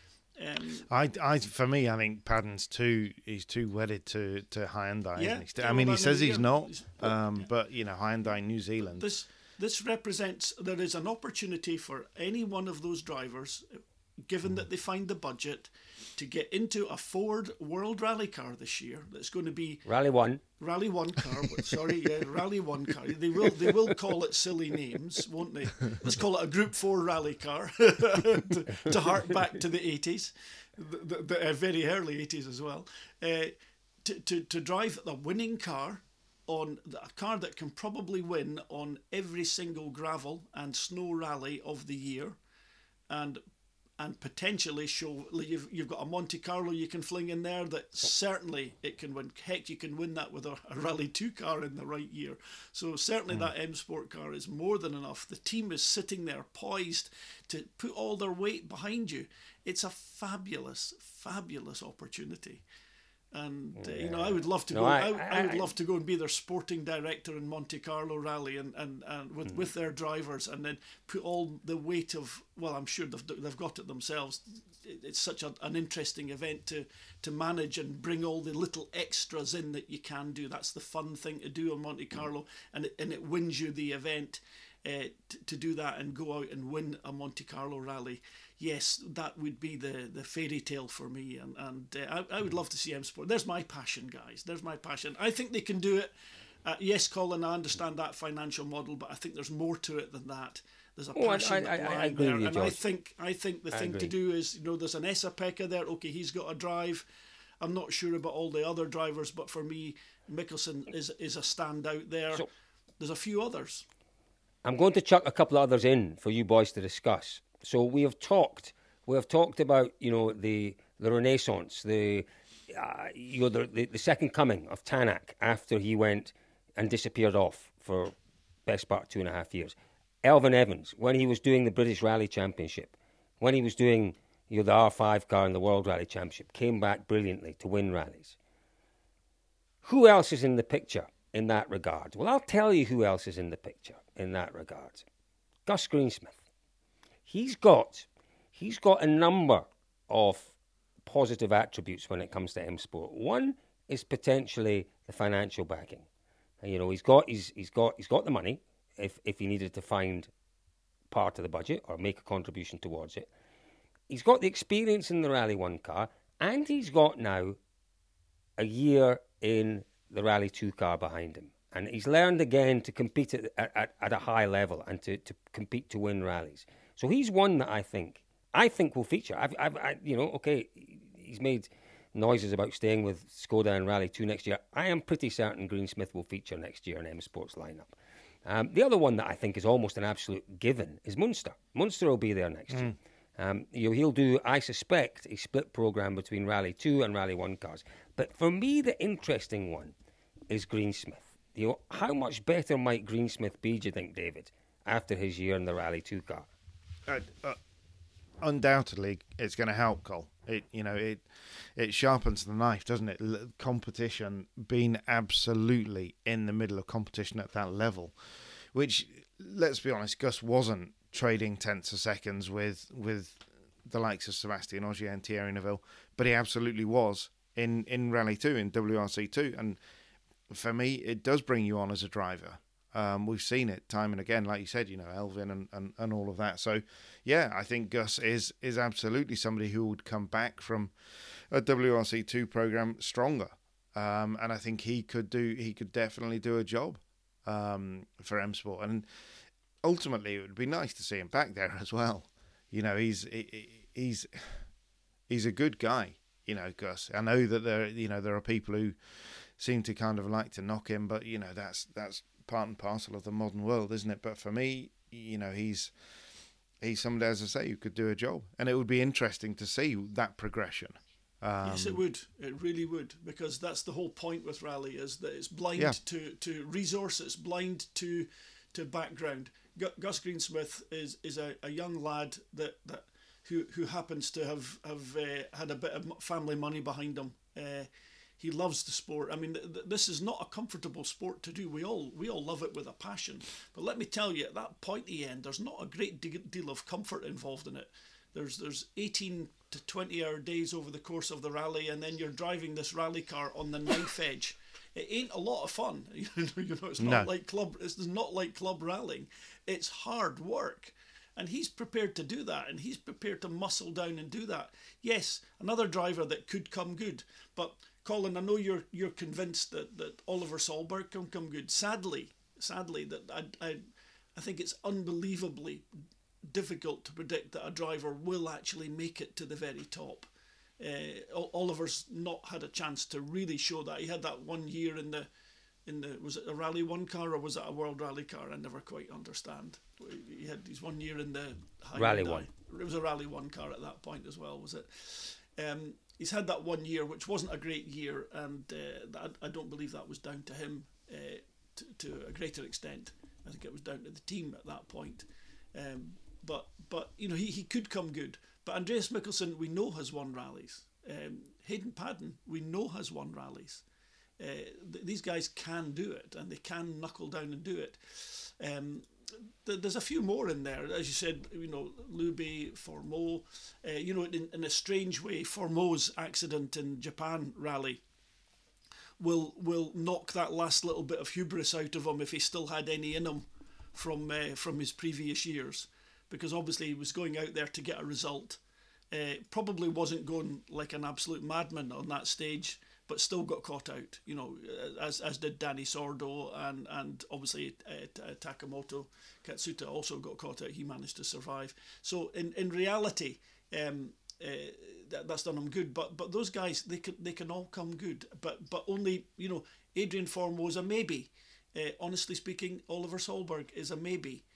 For me, I think Paddon's he's too wedded to Hyundai. Yeah, isn't he? I mean, he says he's not, but Hyundai New Zealand. This represents, there is an opportunity for any one of those drivers, given that they find the budget, to get into a Ford World Rally car this year. That's going to be Rally 1 car. Rally 1 car. They will call it silly names, won't they? Let's call it a Group 4 rally car to hark back to the 80s, the very early 80s as well. To drive the winning car, on a car that can probably win on every single gravel and snow rally of the year, and potentially show you've got a Monte Carlo you can fling in there that certainly it can win. Heck, you can win that with a Rally 2 car in the right year. So certainly that M Sport car is more than enough. The team is sitting there poised to put all their weight behind you. It's a fabulous, fabulous opportunity. And I would love to go. I would love to go and be their sporting director in Monte Carlo Rally, and with their drivers, and then put all the weight of. Well, I'm sure they've got it themselves. It's such an interesting event to manage and bring all the little extras in that you can do. That's the fun thing to do on Monte Carlo, and it wins you the event. To do that and go out and win a Monte Carlo Rally, yes, that would be the fairy tale for me, and I would love to see M Sport. There's my passion, guys. There's my passion. I think they can do it. Yes, Colin, I understand that financial model, but I think there's more to it than that. There's a passion I agree there, with you, and George. I think the thing to do is, there's an Esa-Pekka there. Okay, he's got a drive. I'm not sure about all the other drivers, but for me, Mickelson is a standout there. So, there's a few others. I'm going to chuck a couple of others in for you boys to discuss. So we have talked about the renaissance, the second coming of Tanak after he went and disappeared off for best part 2.5 years. Elfyn Evans, when he was doing the British Rally Championship, when he was doing the R5 car in the World Rally Championship, came back brilliantly to win rallies. Who else is in the picture in that regard? Well, I'll tell you who else is in the picture in that regard. Gus Greensmith. He's got a number of positive attributes when it comes to M Sport. One is potentially the financial backing. He's got the money if he needed to find part of the budget or make a contribution towards it. He's got the experience in the Rally 1 car, and he's got now a year in the Rally 2 car behind him. And he's learned again to compete at a high level and to compete to win rallies. So he's one that I think will feature. He's made noises about staying with Skoda and Rally 2 next year. I am pretty certain Greensmith will feature next year in M Sport's lineup. The other one that I think is almost an absolute given is Munster. Munster will be there next year. He'll do, I suspect, a split program between Rally 2 and Rally 1 cars. But for me, the interesting one is Greensmith. How much better might Greensmith be, do you think, David, after his year in the Rally 2 car? Undoubtedly, it's going to help, Cole. It sharpens the knife, doesn't it? Competition, being absolutely in the middle of competition at that level, which, let's be honest, Gus wasn't trading tenths of seconds with the likes of Sébastien Ogier and Thierry Neuville, but he absolutely was in Rally 2, in WRC2, and for me, it does bring you on as a driver. We've seen it time and again, like you said, Elfyn and all of that. So, yeah, I think Gus is absolutely somebody who would come back from a WRC2 program stronger. And I think he could definitely do a job for M Sport. And ultimately, it would be nice to see him back there as well. He's a good guy. Gus. I know that there are people who seem to kind of like to knock him, but that's part and parcel of the modern world, isn't it? But for me, he's somebody, as I say, who could do a job, and it would be interesting to see that progression. Yes, it would. It really would, because that's the whole point with rally, is that it's blind to resources, blind to background. Gus Greensmith is a young lad that who happens to have had a bit of family money behind him. He loves the sport. I mean, this is not a comfortable sport to do. We all love it with a passion. But let me tell you, at that pointy end, there's not a great deal of comfort involved in it. There's 18 to 20-hour days over the course of the rally, and then you're driving this rally car on the knife edge. It ain't a lot of fun. It's not like club. It's not like club rallying. It's hard work. And he's prepared to do that, and he's prepared to muscle down and do that. Yes, another driver that could come good, but Colin, I know you're convinced that Oliver Solberg can come good. Sadly, that I think it's unbelievably difficult to predict that a driver will actually make it to the very top. Oliver's not had a chance to really show that. He had that 1 year in the was it a Rally 1 car or was it a World Rally car? I never quite understand. He had his 1 year in the Rally 1. It was a Rally 1 car at that point as well, was it? He's had that 1 year, which wasn't a great year, and I don't believe that was down to him to a greater extent. I think it was down to the team at that point. But he could come good. But Andreas Mikkelsen, we know, has won rallies. Hayden Paddon, we know, has won rallies. These guys can do it, and they can knuckle down and do it. There's a few more in there, as you said. Lube, Formeau. In a strange way, Formeau's accident in Japan rally will knock that last little bit of hubris out of him, if he still had any in him from his previous years, because obviously he was going out there to get a result. Probably wasn't going like an absolute madman on that stage, but still got caught out, as did Danny Sordo, and obviously Takamoto Katsuta also got caught out. He managed to survive. So in reality, that's done them good. But those guys, they can all come good. But only, Adrian Formeau is a maybe. Honestly speaking, Oliver Solberg is a maybe.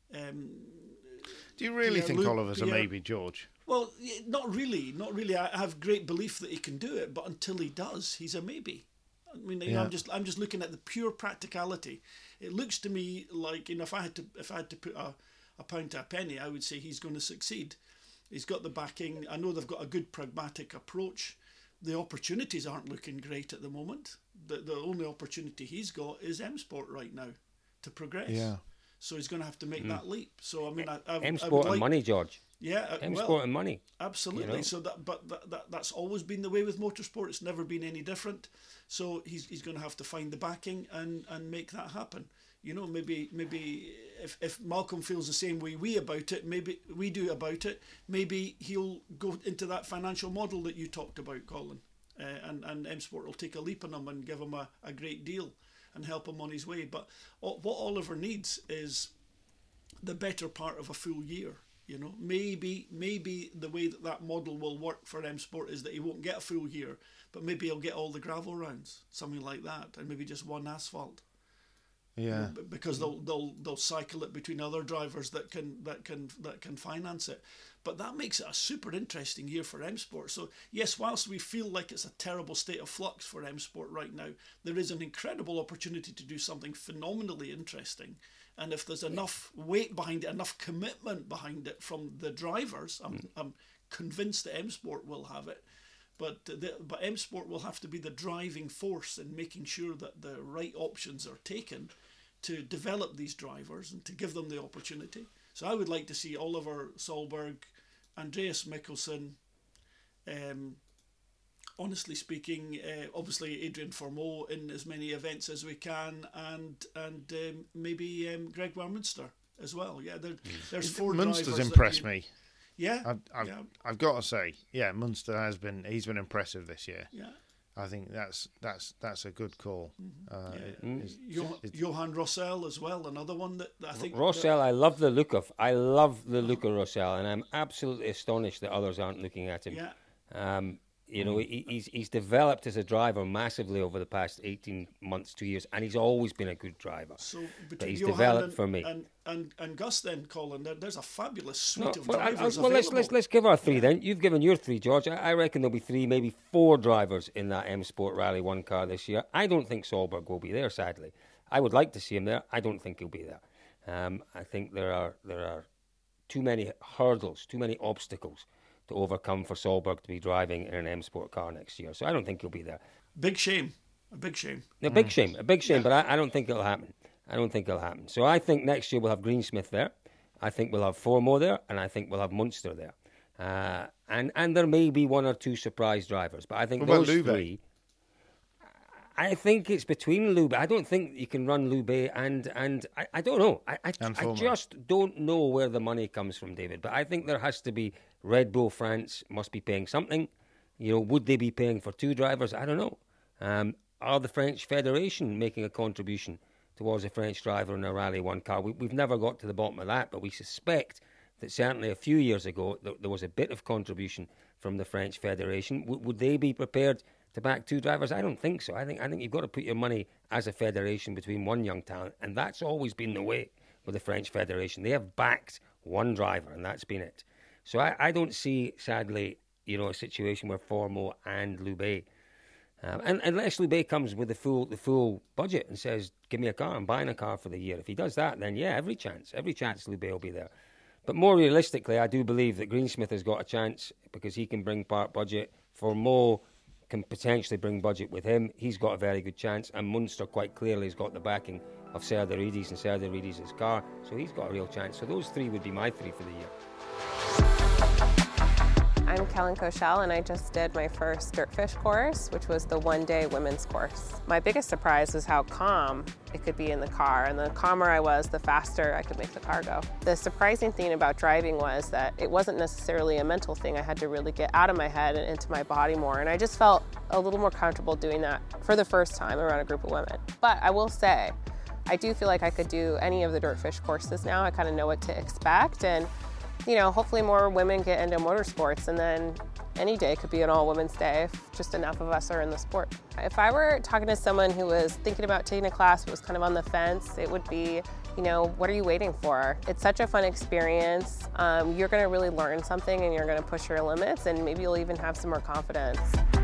Do you really think Oliver's a maybe, George? Well, not really. I have great belief that he can do it, but until he does, he's a maybe. I mean, I'm just looking at the pure practicality. It looks to me like, if I had to put a pound to a penny, I would say he's going to succeed. He's got the backing. I know they've got a good pragmatic approach. The opportunities aren't looking great at the moment. The only opportunity he's got is M Sport right now to progress. Yeah. So he's going to have to make that leap. So I mean, M Sport and money, George. Yeah, M Sport and money. Absolutely. So that's always been the way with motorsport. It's never been any different. So he's going to have to find the backing and make that happen. Maybe if Malcolm feels the same way we do about it, maybe he'll go into that financial model that you talked about, Colin, and M Sport will take a leap on him and give him a great deal and help him on his way. But what Oliver needs is the better part of a full year. Maybe the way that model will work for M Sport is that he won't get a full year, but maybe he'll get all the gravel rounds, something like that, and maybe just one asphalt. Yeah, because they'll cycle it between other drivers that can finance it. But that makes it a super interesting year for M Sport. So yes, whilst we feel like it's a terrible state of flux for M Sport right now, there is an incredible opportunity to do something phenomenally interesting. And if there's enough weight behind it, enough commitment behind it from the drivers, I'm convinced that M Sport will have it. But M Sport will have to be the driving force in making sure that the right options are taken to develop these drivers and to give them the opportunity. So I would like to see Oliver Solberg, Andreas Mikkelsen, honestly speaking, obviously Adrian Formeau in as many events as we can, and maybe Greg Warminster as well. Yeah, there's four Munster's drivers. Impressed me. Yeah, I've got to say, Munster he's been impressive this year. Yeah, I think that's a good call. Johan Rossell as well, another one that I think. Rossell, I love the look of Rossell, and I'm absolutely astonished that others aren't looking at him. Yeah. You know, he's developed as a driver massively over the past 18 months, 2 years, and he's always been a good driver. So but between he's Johan developed for me. And Gus then, Colin, there's a fabulous suite of Well, drivers well, available. let's give our three then. You've given your three, George. I reckon there'll be 3, maybe 4 drivers in that M Sport Rally 1 car this year. I don't think Solberg will be there, sadly. I would like to see him there. I don't think he'll be there. I think there are too many hurdles, too many obstacles to overcome for Solberg to be driving in an M Sport car next year. So I don't think he'll be there. Big shame. A big shame. A big shame, but I don't think it'll happen. So I think next year we'll have Greensmith there. I think we'll have Formo there, and I think we'll have Munster there. And there may be 1 or 2 surprise drivers, but I think those three. I think it's between Lube. I don't think you can run Lube and I don't know. I just don't know where the money comes from, David. But I think there has to be Red Bull France must be paying something. You know, would they be paying for 2 drivers? I don't know. Are the French Federation making a contribution towards a French driver in a Rally 1 car? We've never got to the bottom of that, but we suspect that certainly a few years ago there was a bit of contribution from the French Federation. Would they be prepared to back 2 drivers? I don't think so. I think you've got to put your money as a federation between 1 young talent, and that's always been the way with the French Federation. They have backed 1 driver, and that's been it. So I don't see, sadly, you know, a situation where Formo and Lube, and unless Lube comes with the full budget and says, "Give me a car, I'm buying a car for the year." If he does that, then yeah, every chance Lube will be there. But more realistically, I do believe that Greensmith has got a chance because he can bring part budget. Formo can potentially bring budget with him. He's got a very good chance, and Munster quite clearly has got the backing of Serdaridis, and Serdaridis' his car, so he's got a real chance. So those 3 would be my 3 for the year. I'm Kellen Koshel, and I just did my first Dirtfish course, which was the 1-day women's course. My biggest surprise was how calm it could be in the car, and the calmer I was, the faster I could make the car go. The surprising thing about driving was that it wasn't necessarily a mental thing. I had to really get out of my head and into my body more, and I just felt a little more comfortable doing that for the first time around a group of women. But I will say, I do feel like I could do any of the Dirtfish courses now. I kind of know what to expect, and you know, hopefully more women get into motorsports, and then any day could be an all-women's day if just enough of us are in the sport. If I were talking to someone who was thinking about taking a class but was kind of on the fence, it would be, you know, what are you waiting for? It's such a fun experience. You're going to really learn something, and you're going to push your limits, and maybe you'll even have some more confidence.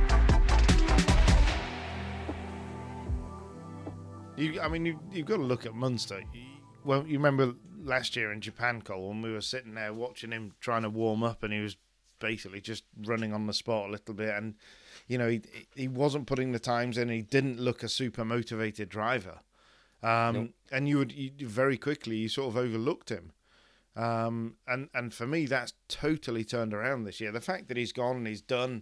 You've got to look at Munster. Well, you remember last year in Japan, Cole, when we were sitting there watching him trying to warm up, and he was basically just running on the spot a little bit, and you know he wasn't putting the times in. He didn't look a super motivated driver, and you very quickly you sort of overlooked him. And for me, that's totally turned around this year. The fact that he's gone and he's done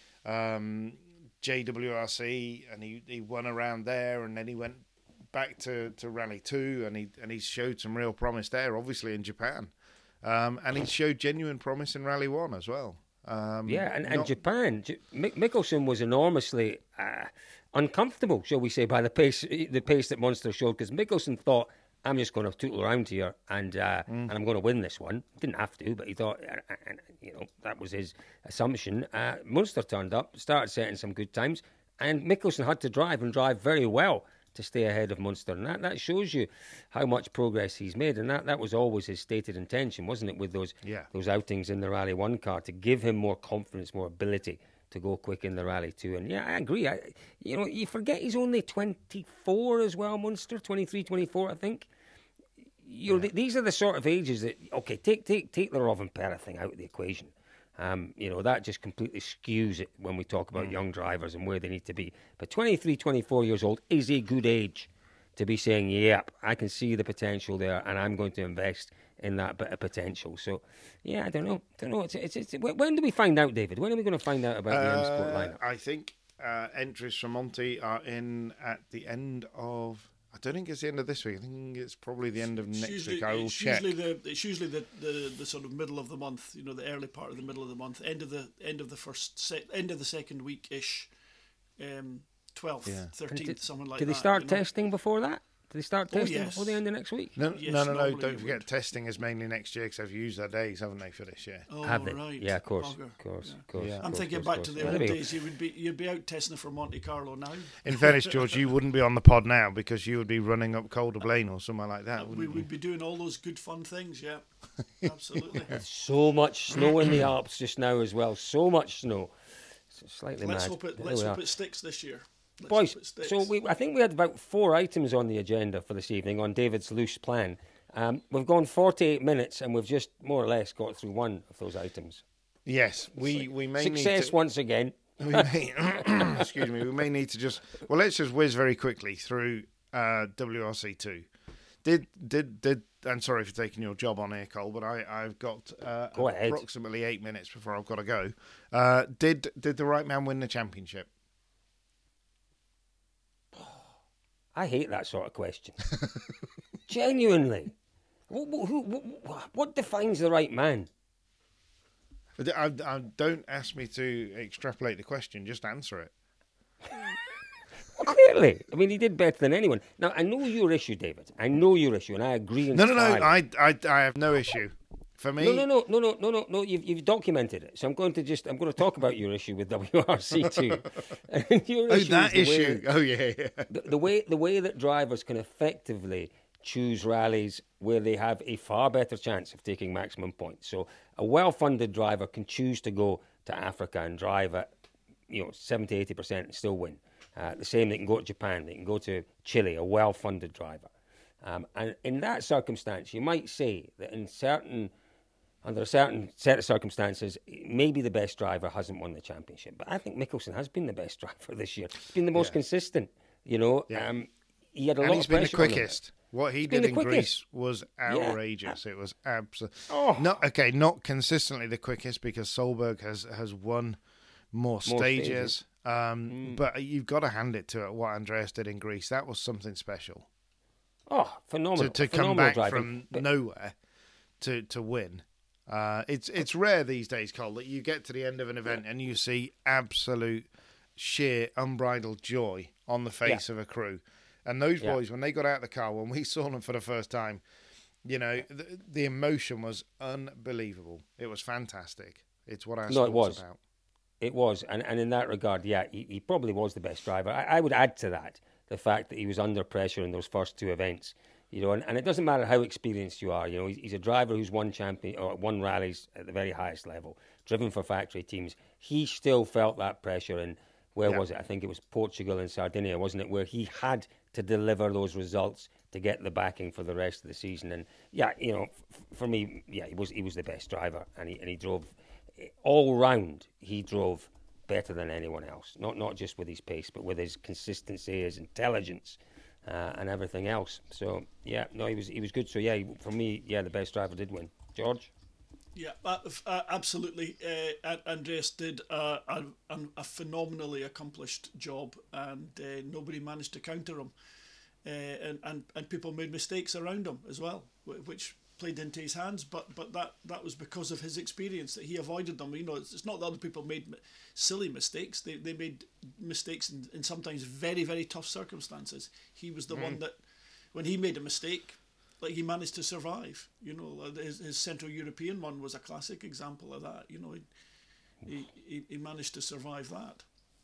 JWRC, and he won around there, and then he went back to Rally 2, and he showed some real promise there, obviously in Japan, and he showed genuine promise in Rally 1 as well. And Japan, Mikkelsen was enormously uncomfortable, shall we say, by the pace that Munster showed, because Mikkelsen thought, I'm just going to tootle around here and I'm going to win this one. Didn't have to, but he thought, and you know, that was his assumption. Munster turned up, started setting some good times, and Mikkelsen had to drive very well to stay ahead of Munster, and that shows you how much progress he's made, and that was always his stated intention, wasn't it, with those outings in the Rally 1 car, to give him more confidence, more ability to go quick in the Rally 2. And yeah, I agree. You forget he's only 24 as well, Munster, 23, 24, I think. These are the sort of ages that, okay, take the Rovanperä thing out of the equation. That just completely skews it when we talk about young drivers and where they need to be. But 23, 24 years old is a good age to be saying, yep, I can see the potential there, and I'm going to invest in that bit of potential. So, yeah, I don't know. It's when do we find out, David? When are we going to find out about the M Sport lineup? I think entries from Monty are in at the end of... I don't think it's the end of this week. I think it's probably the end of next week. I will check. It's usually the sort of middle of the month. You know, the early part of the middle of the month, end of the second week ish, 12th, 13th, something like that. Did they start testing before that? Do they start testing yes. before the end of next week? No, Yes, no. normally Don't it forget, would. testing is mainly next year because they've used their days, haven't they, for this year? Oh, Have they? right. Yeah, of course, Bugger. of course, Yeah. of course. Yeah. of I'm course, thinking of back course. to the Yeah, old there we go. days. You'd be out testing for Monte Carlo now. In fairness, George, you wouldn't be on the pod now because you would be running up Calder Blaine or somewhere like that, We wouldn't you? would be doing all those good fun things. Yeah, absolutely. So much snow in the Alps just now as well. So much snow. It's slightly Let's mad. hope it. but Let's there we hope are. it sticks this year. Let's Boys, hope it sticks. so I think we had about 4 items on the agenda for this evening on David's loose plan. We've gone 48 minutes and we've just more or less got through one of those items. Yes, we may Success need to, once again. we may, excuse me, we may need to just, well, let's just whiz very quickly through WRC2. Did I'm sorry for taking your job on air, Cole, but I've got Go ahead. approximately 8 minutes before I've got to go. Did the right man win the championship? I hate that sort of question. Genuinely. What defines the right man? I don't ask me to extrapolate the question, just answer it. Well, clearly. I mean, he did better than anyone. Now, I know your issue, David. I know your issue, and I agree No, entirely. I have no issue. For me, No. You've documented it, so I'm going to talk about your issue with WRC2. And your oh, issue that is the way- issue. Oh, yeah. the way that drivers can effectively choose rallies where they have a far better chance of taking maximum points. So a well-funded driver can choose to go to Africa and drive at 70-80% and still win. The same, they can go to Japan, they can go to Chile, a well-funded driver. And in that circumstance, you might say that under a certain set of circumstances, maybe the best driver hasn't won the championship. But I think Mickelson has been the best driver this year. He's been the most consistent, Yeah. He had a And lot he's of been the pressure on him. quickest. What he been did the in quickest. Greece was outrageous. It was absolutely Oh. not consistently the quickest because Solberg has won more stages. But you've got to hand it to it. What Andreas did in Greece, that was something special. Oh, phenomenal! To come Phenomenal back driving. from nowhere to win. It's rare these days, Cole, that you get to the end of an event and you see absolute sheer unbridled joy on the face of a crew. And those boys, when they got out of the car, when we saw them for the first time, the emotion was unbelievable. It was fantastic. It's what our sport's about. It was, and in that regard, he probably was the best driver. I would add to that the fact that he was under pressure in those first 2 events. And it doesn't matter how experienced you are. He's a driver who's won rallies at the very highest level, driven for factory teams. He still felt that pressure, and where was it? I think it was Portugal and Sardinia, wasn't it? Where he had to deliver those results to get the backing for the rest of the season. And for me, he was the best driver, and he drove all round. He drove better than anyone else. Not just with his pace, but with his consistency, his intelligence, and everything else. So he was good. So for me, the best driver did win. George. Yeah, absolutely. Andreas did a phenomenally accomplished job, and nobody managed to counter him. And people made mistakes around him as well, which played into his hands. But that was because of his experience that he avoided them. It's not that other people made silly mistakes. They made mistakes in sometimes very, very tough circumstances. He was the one that, when he made a mistake, he managed to survive. His Central European one was a classic example of that. He managed to survive that.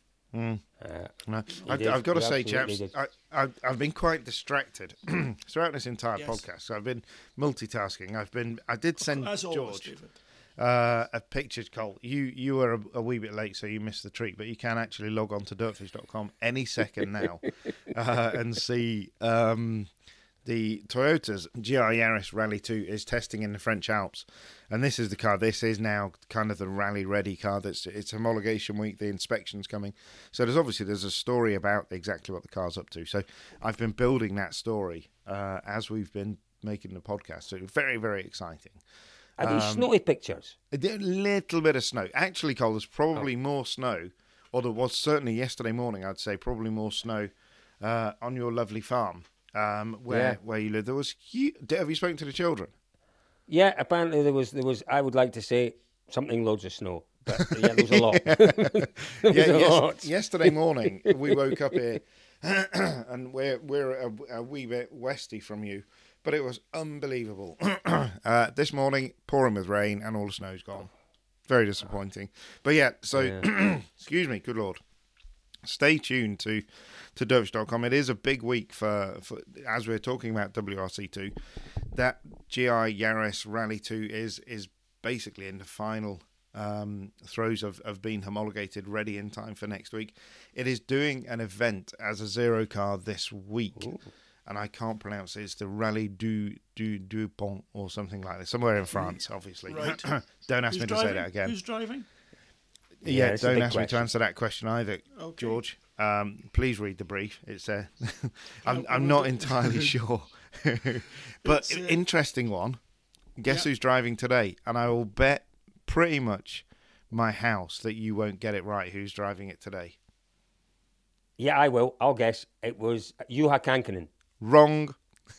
I've got to say, chaps, I've been quite distracted throughout this entire podcast. So I've been multitasking. I did send As always, George David. a picture, Cole. You were a wee bit late, so you missed the treat. But you can actually log on to dirtfish.com any second now and see. The Toyota's GR Yaris Rally 2 is testing in the French Alps, and this is the car. This is now kind of the rally-ready car. It's homologation week. The inspection's coming, so there's a story about exactly what the car's up to. So I've been building that story as we've been making the podcast. So very, very exciting. Are these snowy pictures? A little bit of snow. Actually, Cole, there's probably more snow, or there was certainly yesterday morning. I'd say probably more snow on your lovely farm. Where you live, there was huge. Have you spoken to the children? Yeah, apparently there was. I would like to say something loads of snow, but there was a lot. There was a lot. Yesterday morning we woke up here and we're a wee bit westy from you, but it was unbelievable. This morning, pouring with rain, and all the snow's gone. Very disappointing. But yeah, so excuse me, good Lord. Stay tuned to Dirtfish.com. It is a big week for as we're talking about WRC2. That GI Yaris Rally 2 is basically in the final throes of being homologated, ready in time for next week. It is doing an event as a zero car this week. Ooh. And I can't pronounce it. It's the Rallye du Pont or something like this. Somewhere in France, obviously. Right. Don't ask me to say that again. Who's driving? Yeah, don't ask me to answer that question either, George. Please read the brief. It's I'm not entirely sure. But interesting one. Guess who's driving today? And I will bet pretty much my house that you won't get it right who's driving it today. Yeah, I will. I'll guess. It was Juha Kankkunen. Wrong.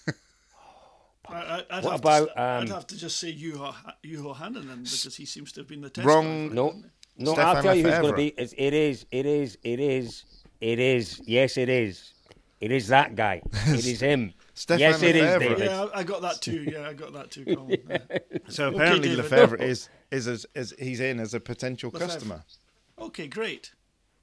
I'd have to just say Juho Hannanen because he seems to have been the test Wrong. driver. No, I'll tell you who's going to be. It is. Yes, it is. It is that guy. It is him. Yes, it is, David. Yeah, I got that too. Colin. So apparently Lefebvre is he's in as a potential customer. Okay, great.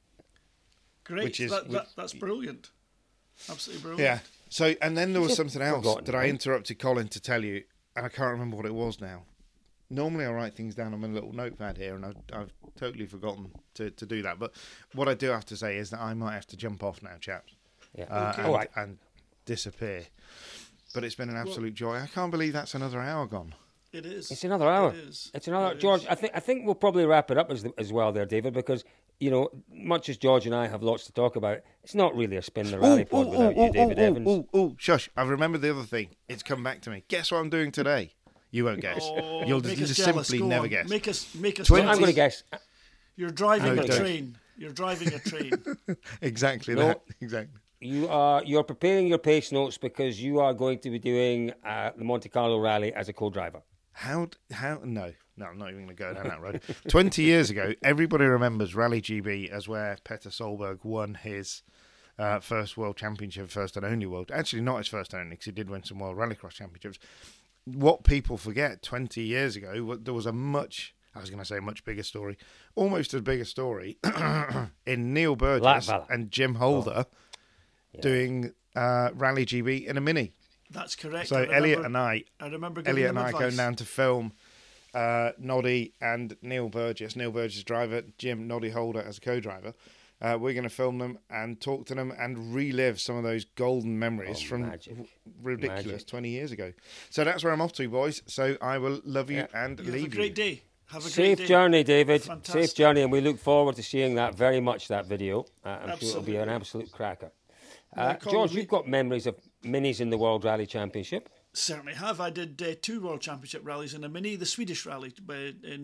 That's brilliant. Absolutely brilliant. Yeah. So, and then there was something else that I interrupted Colin to tell you, and I can't remember what it was now. Normally I write things down on my little notepad here, and I've totally forgotten to do that. But what I do have to say is that I might have to jump off now, chaps. Yeah. And disappear. But it's been an absolute joy. I can't believe that's another hour gone. It is. It's another hour. It's another. George, I think we'll probably wrap it up as well there, David, because much as George and I have lots to talk about, it's not really a Spin the Rally pod without you, David Evans. Shush! I've remembered the other thing. It's come back to me. Guess what I'm doing today? You won't guess. You'll just simply never guess. Make us. I'm going to guess. You're driving a train. You're driving a train. Exactly that. Exactly. You're preparing your pace notes because you are going to be doing the Monte Carlo Rally as a co-driver. No, I'm not even going to go down that road. 20 years ago, everybody remembers Rally GB as where Petter Solberg won his first World Championship, first and only World. Actually, not his first and only, because he did win some World Rallycross Championships. What people forget, 20 years ago, there was a much bigger story, almost as big a story, in Neil Burgess and Jim Holder doing Rally GB in a Mini. That's correct. So Elliot and I advice. going down to film Noddy and Neil Burgess driver, Jim Noddy Holder as a co-driver. We're going to film them and talk to them and relive some of those golden memories from ridiculous 20 years ago. So that's where I'm off to, boys. So I will love you and leave you. Have a great day. Safe journey, David. Fantastic. Safe journey, and we look forward to seeing that video. I'm sure it'll be an absolute cracker. George, you've got memories of minis in the World Rally Championship. Certainly have. I did 2 World Championship rallies in a mini, the Swedish rally in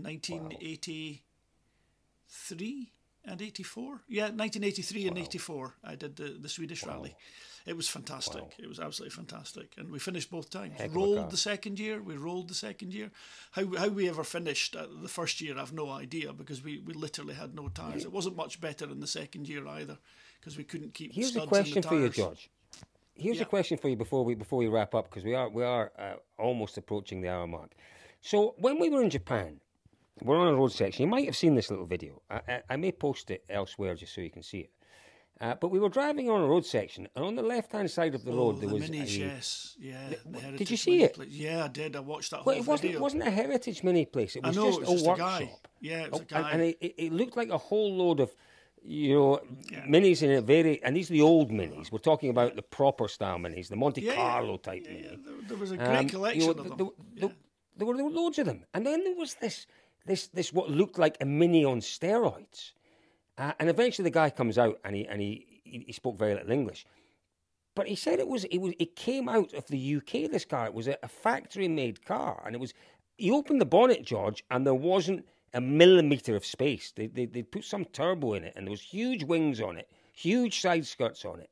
1983 and 84. Yeah, 1983 and 84. I did the Swedish rally. It was fantastic. Wow. It was absolutely fantastic, and we finished both times. We rolled the second year. How we ever finished the first year, I've no idea, because we literally had no tyres. It wasn't much better in the second year either, because we couldn't keep. Here's studs a question in the for you, tyres. George. Here's a question for you before we wrap up, because we are almost approaching the hour mark. So when we were in Japan, we're on a road section. You might have seen this little video. I may post it elsewhere just so you can see it. But we were driving on a road section, and on the left-hand side of the road there was minis, yes. Yeah. Did you see it? Yeah, I did. I watched that whole video. It wasn't a heritage mini place. It was just a workshop. Guy. Yeah, it was a guy. And it looked like a whole load of minis in a and these are the old minis. We're talking about the proper style minis, the Monte Carlo type mini. Yeah. There was a great collection of them. There were loads of them, and then there was this what looked like a mini on steroids. And eventually the guy comes out and he spoke very little English, but he said it came out of the UK. This car, it was a factory made car, and he opened the bonnet, George, and there wasn't a millimetre of space. They put some turbo in it, and there was huge wings on it, huge side skirts on it.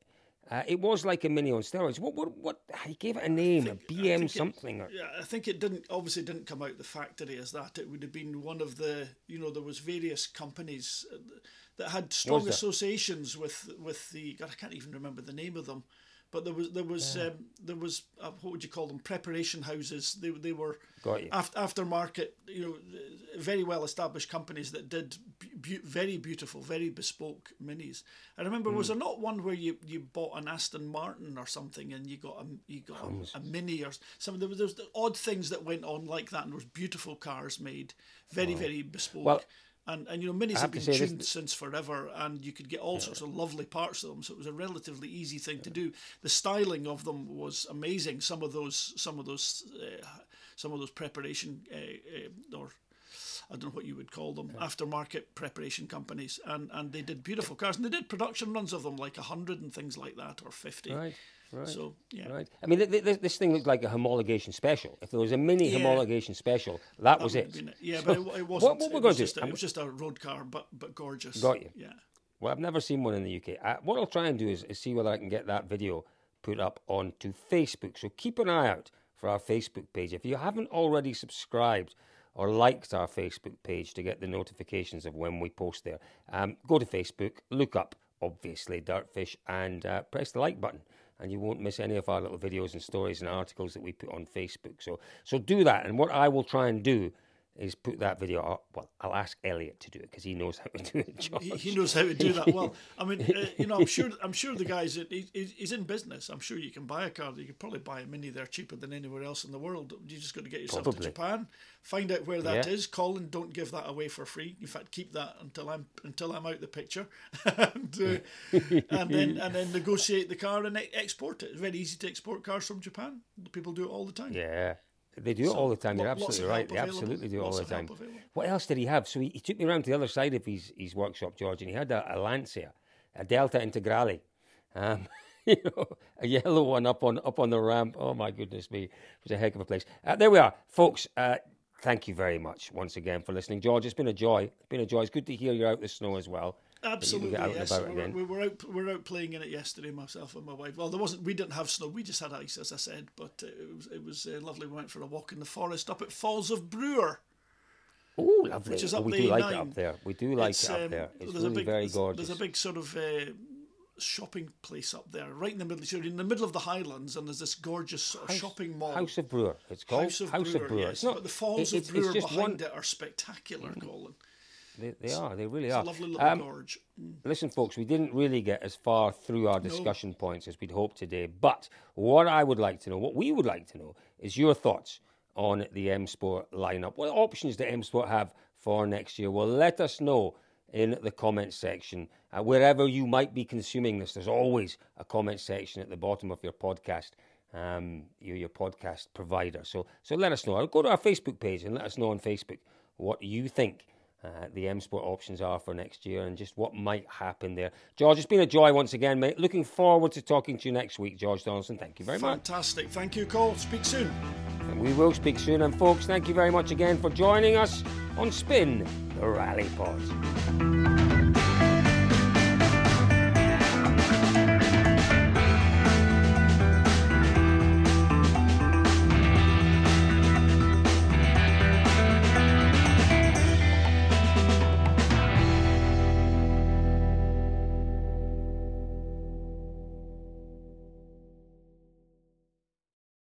It was like a Mini on steroids. What? He gave it a name, a BM something. Yeah, I think it didn't come out the factory as that. It would have been one of the, there was various companies that had strong associations with the, God, I can't even remember the name of them. But there was what would you call them? Preparation houses. They were aftermarket, very well established companies that did very beautiful, very bespoke minis. I remember, was there not one where you bought an Aston Martin or something and you got a mini or something? There was odd things that went on like that, and there was beautiful cars made, very bespoke. Well, And minis have been tuned since forever, and you could get all sorts of lovely parts of them. So it was a relatively easy thing to do. The styling of them was amazing. Some of those preparation or I don't know what you would call them, aftermarket preparation companies, and they did beautiful cars, and they did production runs of them, like 100 and things like that, or 50. Right. So, yeah. Right. I mean, this thing looked like a homologation special. If there was a mini homologation special, that was it. Yeah, so but it wasn't. What we're going to do? It was just a road car, but gorgeous. Got you. Yeah. Well, I've never seen one in the UK. What I'll try and do is see whether I can get that video put up onto Facebook. So keep an eye out for our Facebook page. If you haven't already subscribed or liked our Facebook page to get the notifications of when we post there, go to Facebook, look up, obviously, Dirtfish, and press the like button. And you won't miss any of our little videos and stories and articles that we put on Facebook. So do that. And what I will try and do is put that video up. Well, I'll ask Elliot to do it because he knows how to do it, George. He knows how to do that well. I mean, I'm sure the guys, he's in business. I'm sure you can buy a car. You could probably buy a Mini there cheaper than anywhere else in the world. You just got to get yourself to Japan, find out where that is. Colin, don't give that away for free. In fact, keep that until I'm out the picture, and then negotiate the car and export it. It's very easy to export cars from Japan. People do it all the time. Yeah. They do it all the time. You're absolutely right. They absolutely do it all the time. What else did he have? So he took me around to the other side of his workshop, George, and he had a Lancia, a Delta Integrale, a yellow one up on the ramp. Oh my goodness me, it was a heck of a place. There we are, folks. Thank you very much once again for listening, George. It's been a joy. It's good to hear you're out in the snow as well. Absolutely, yes. We were out playing in it yesterday, myself and my wife. Well, we didn't have snow. We just had ice, as I said. But it was lovely. We went for a walk in the forest up at Falls of Brewer. Oh, lovely! Which is up we do like it up there. We do like it up there. It's really very gorgeous. There's a big sort of shopping place up there, right in the middle. So you're in the middle of the Highlands, and there's this gorgeous sort of shopping mall. House of Brewer. It's called House of Brewer. Yes, but the Falls of Brewer behind it are spectacular, Colin. They are. They really are. It's a lovely little gorge. Listen, folks, we didn't really get as far through our discussion points as we'd hoped today. But what we would like to know, is your thoughts on the M Sport lineup. What options do M Sport have for next year? Well, let us know in the comments section. Wherever you might be consuming this, there's always a comment section at the bottom of your podcast. Your podcast provider. So let us know. Go to our Facebook page and let us know on Facebook what you think the M Sport options are for next year and just what might happen there. George, it's been a joy once again, mate. Looking forward to talking to you next week, George Donaldson. Thank you very much. Fantastic. Thank you, Cole. Speak soon. And we will speak soon. And folks, thank you very much again for joining us on Spin the Rally Pod.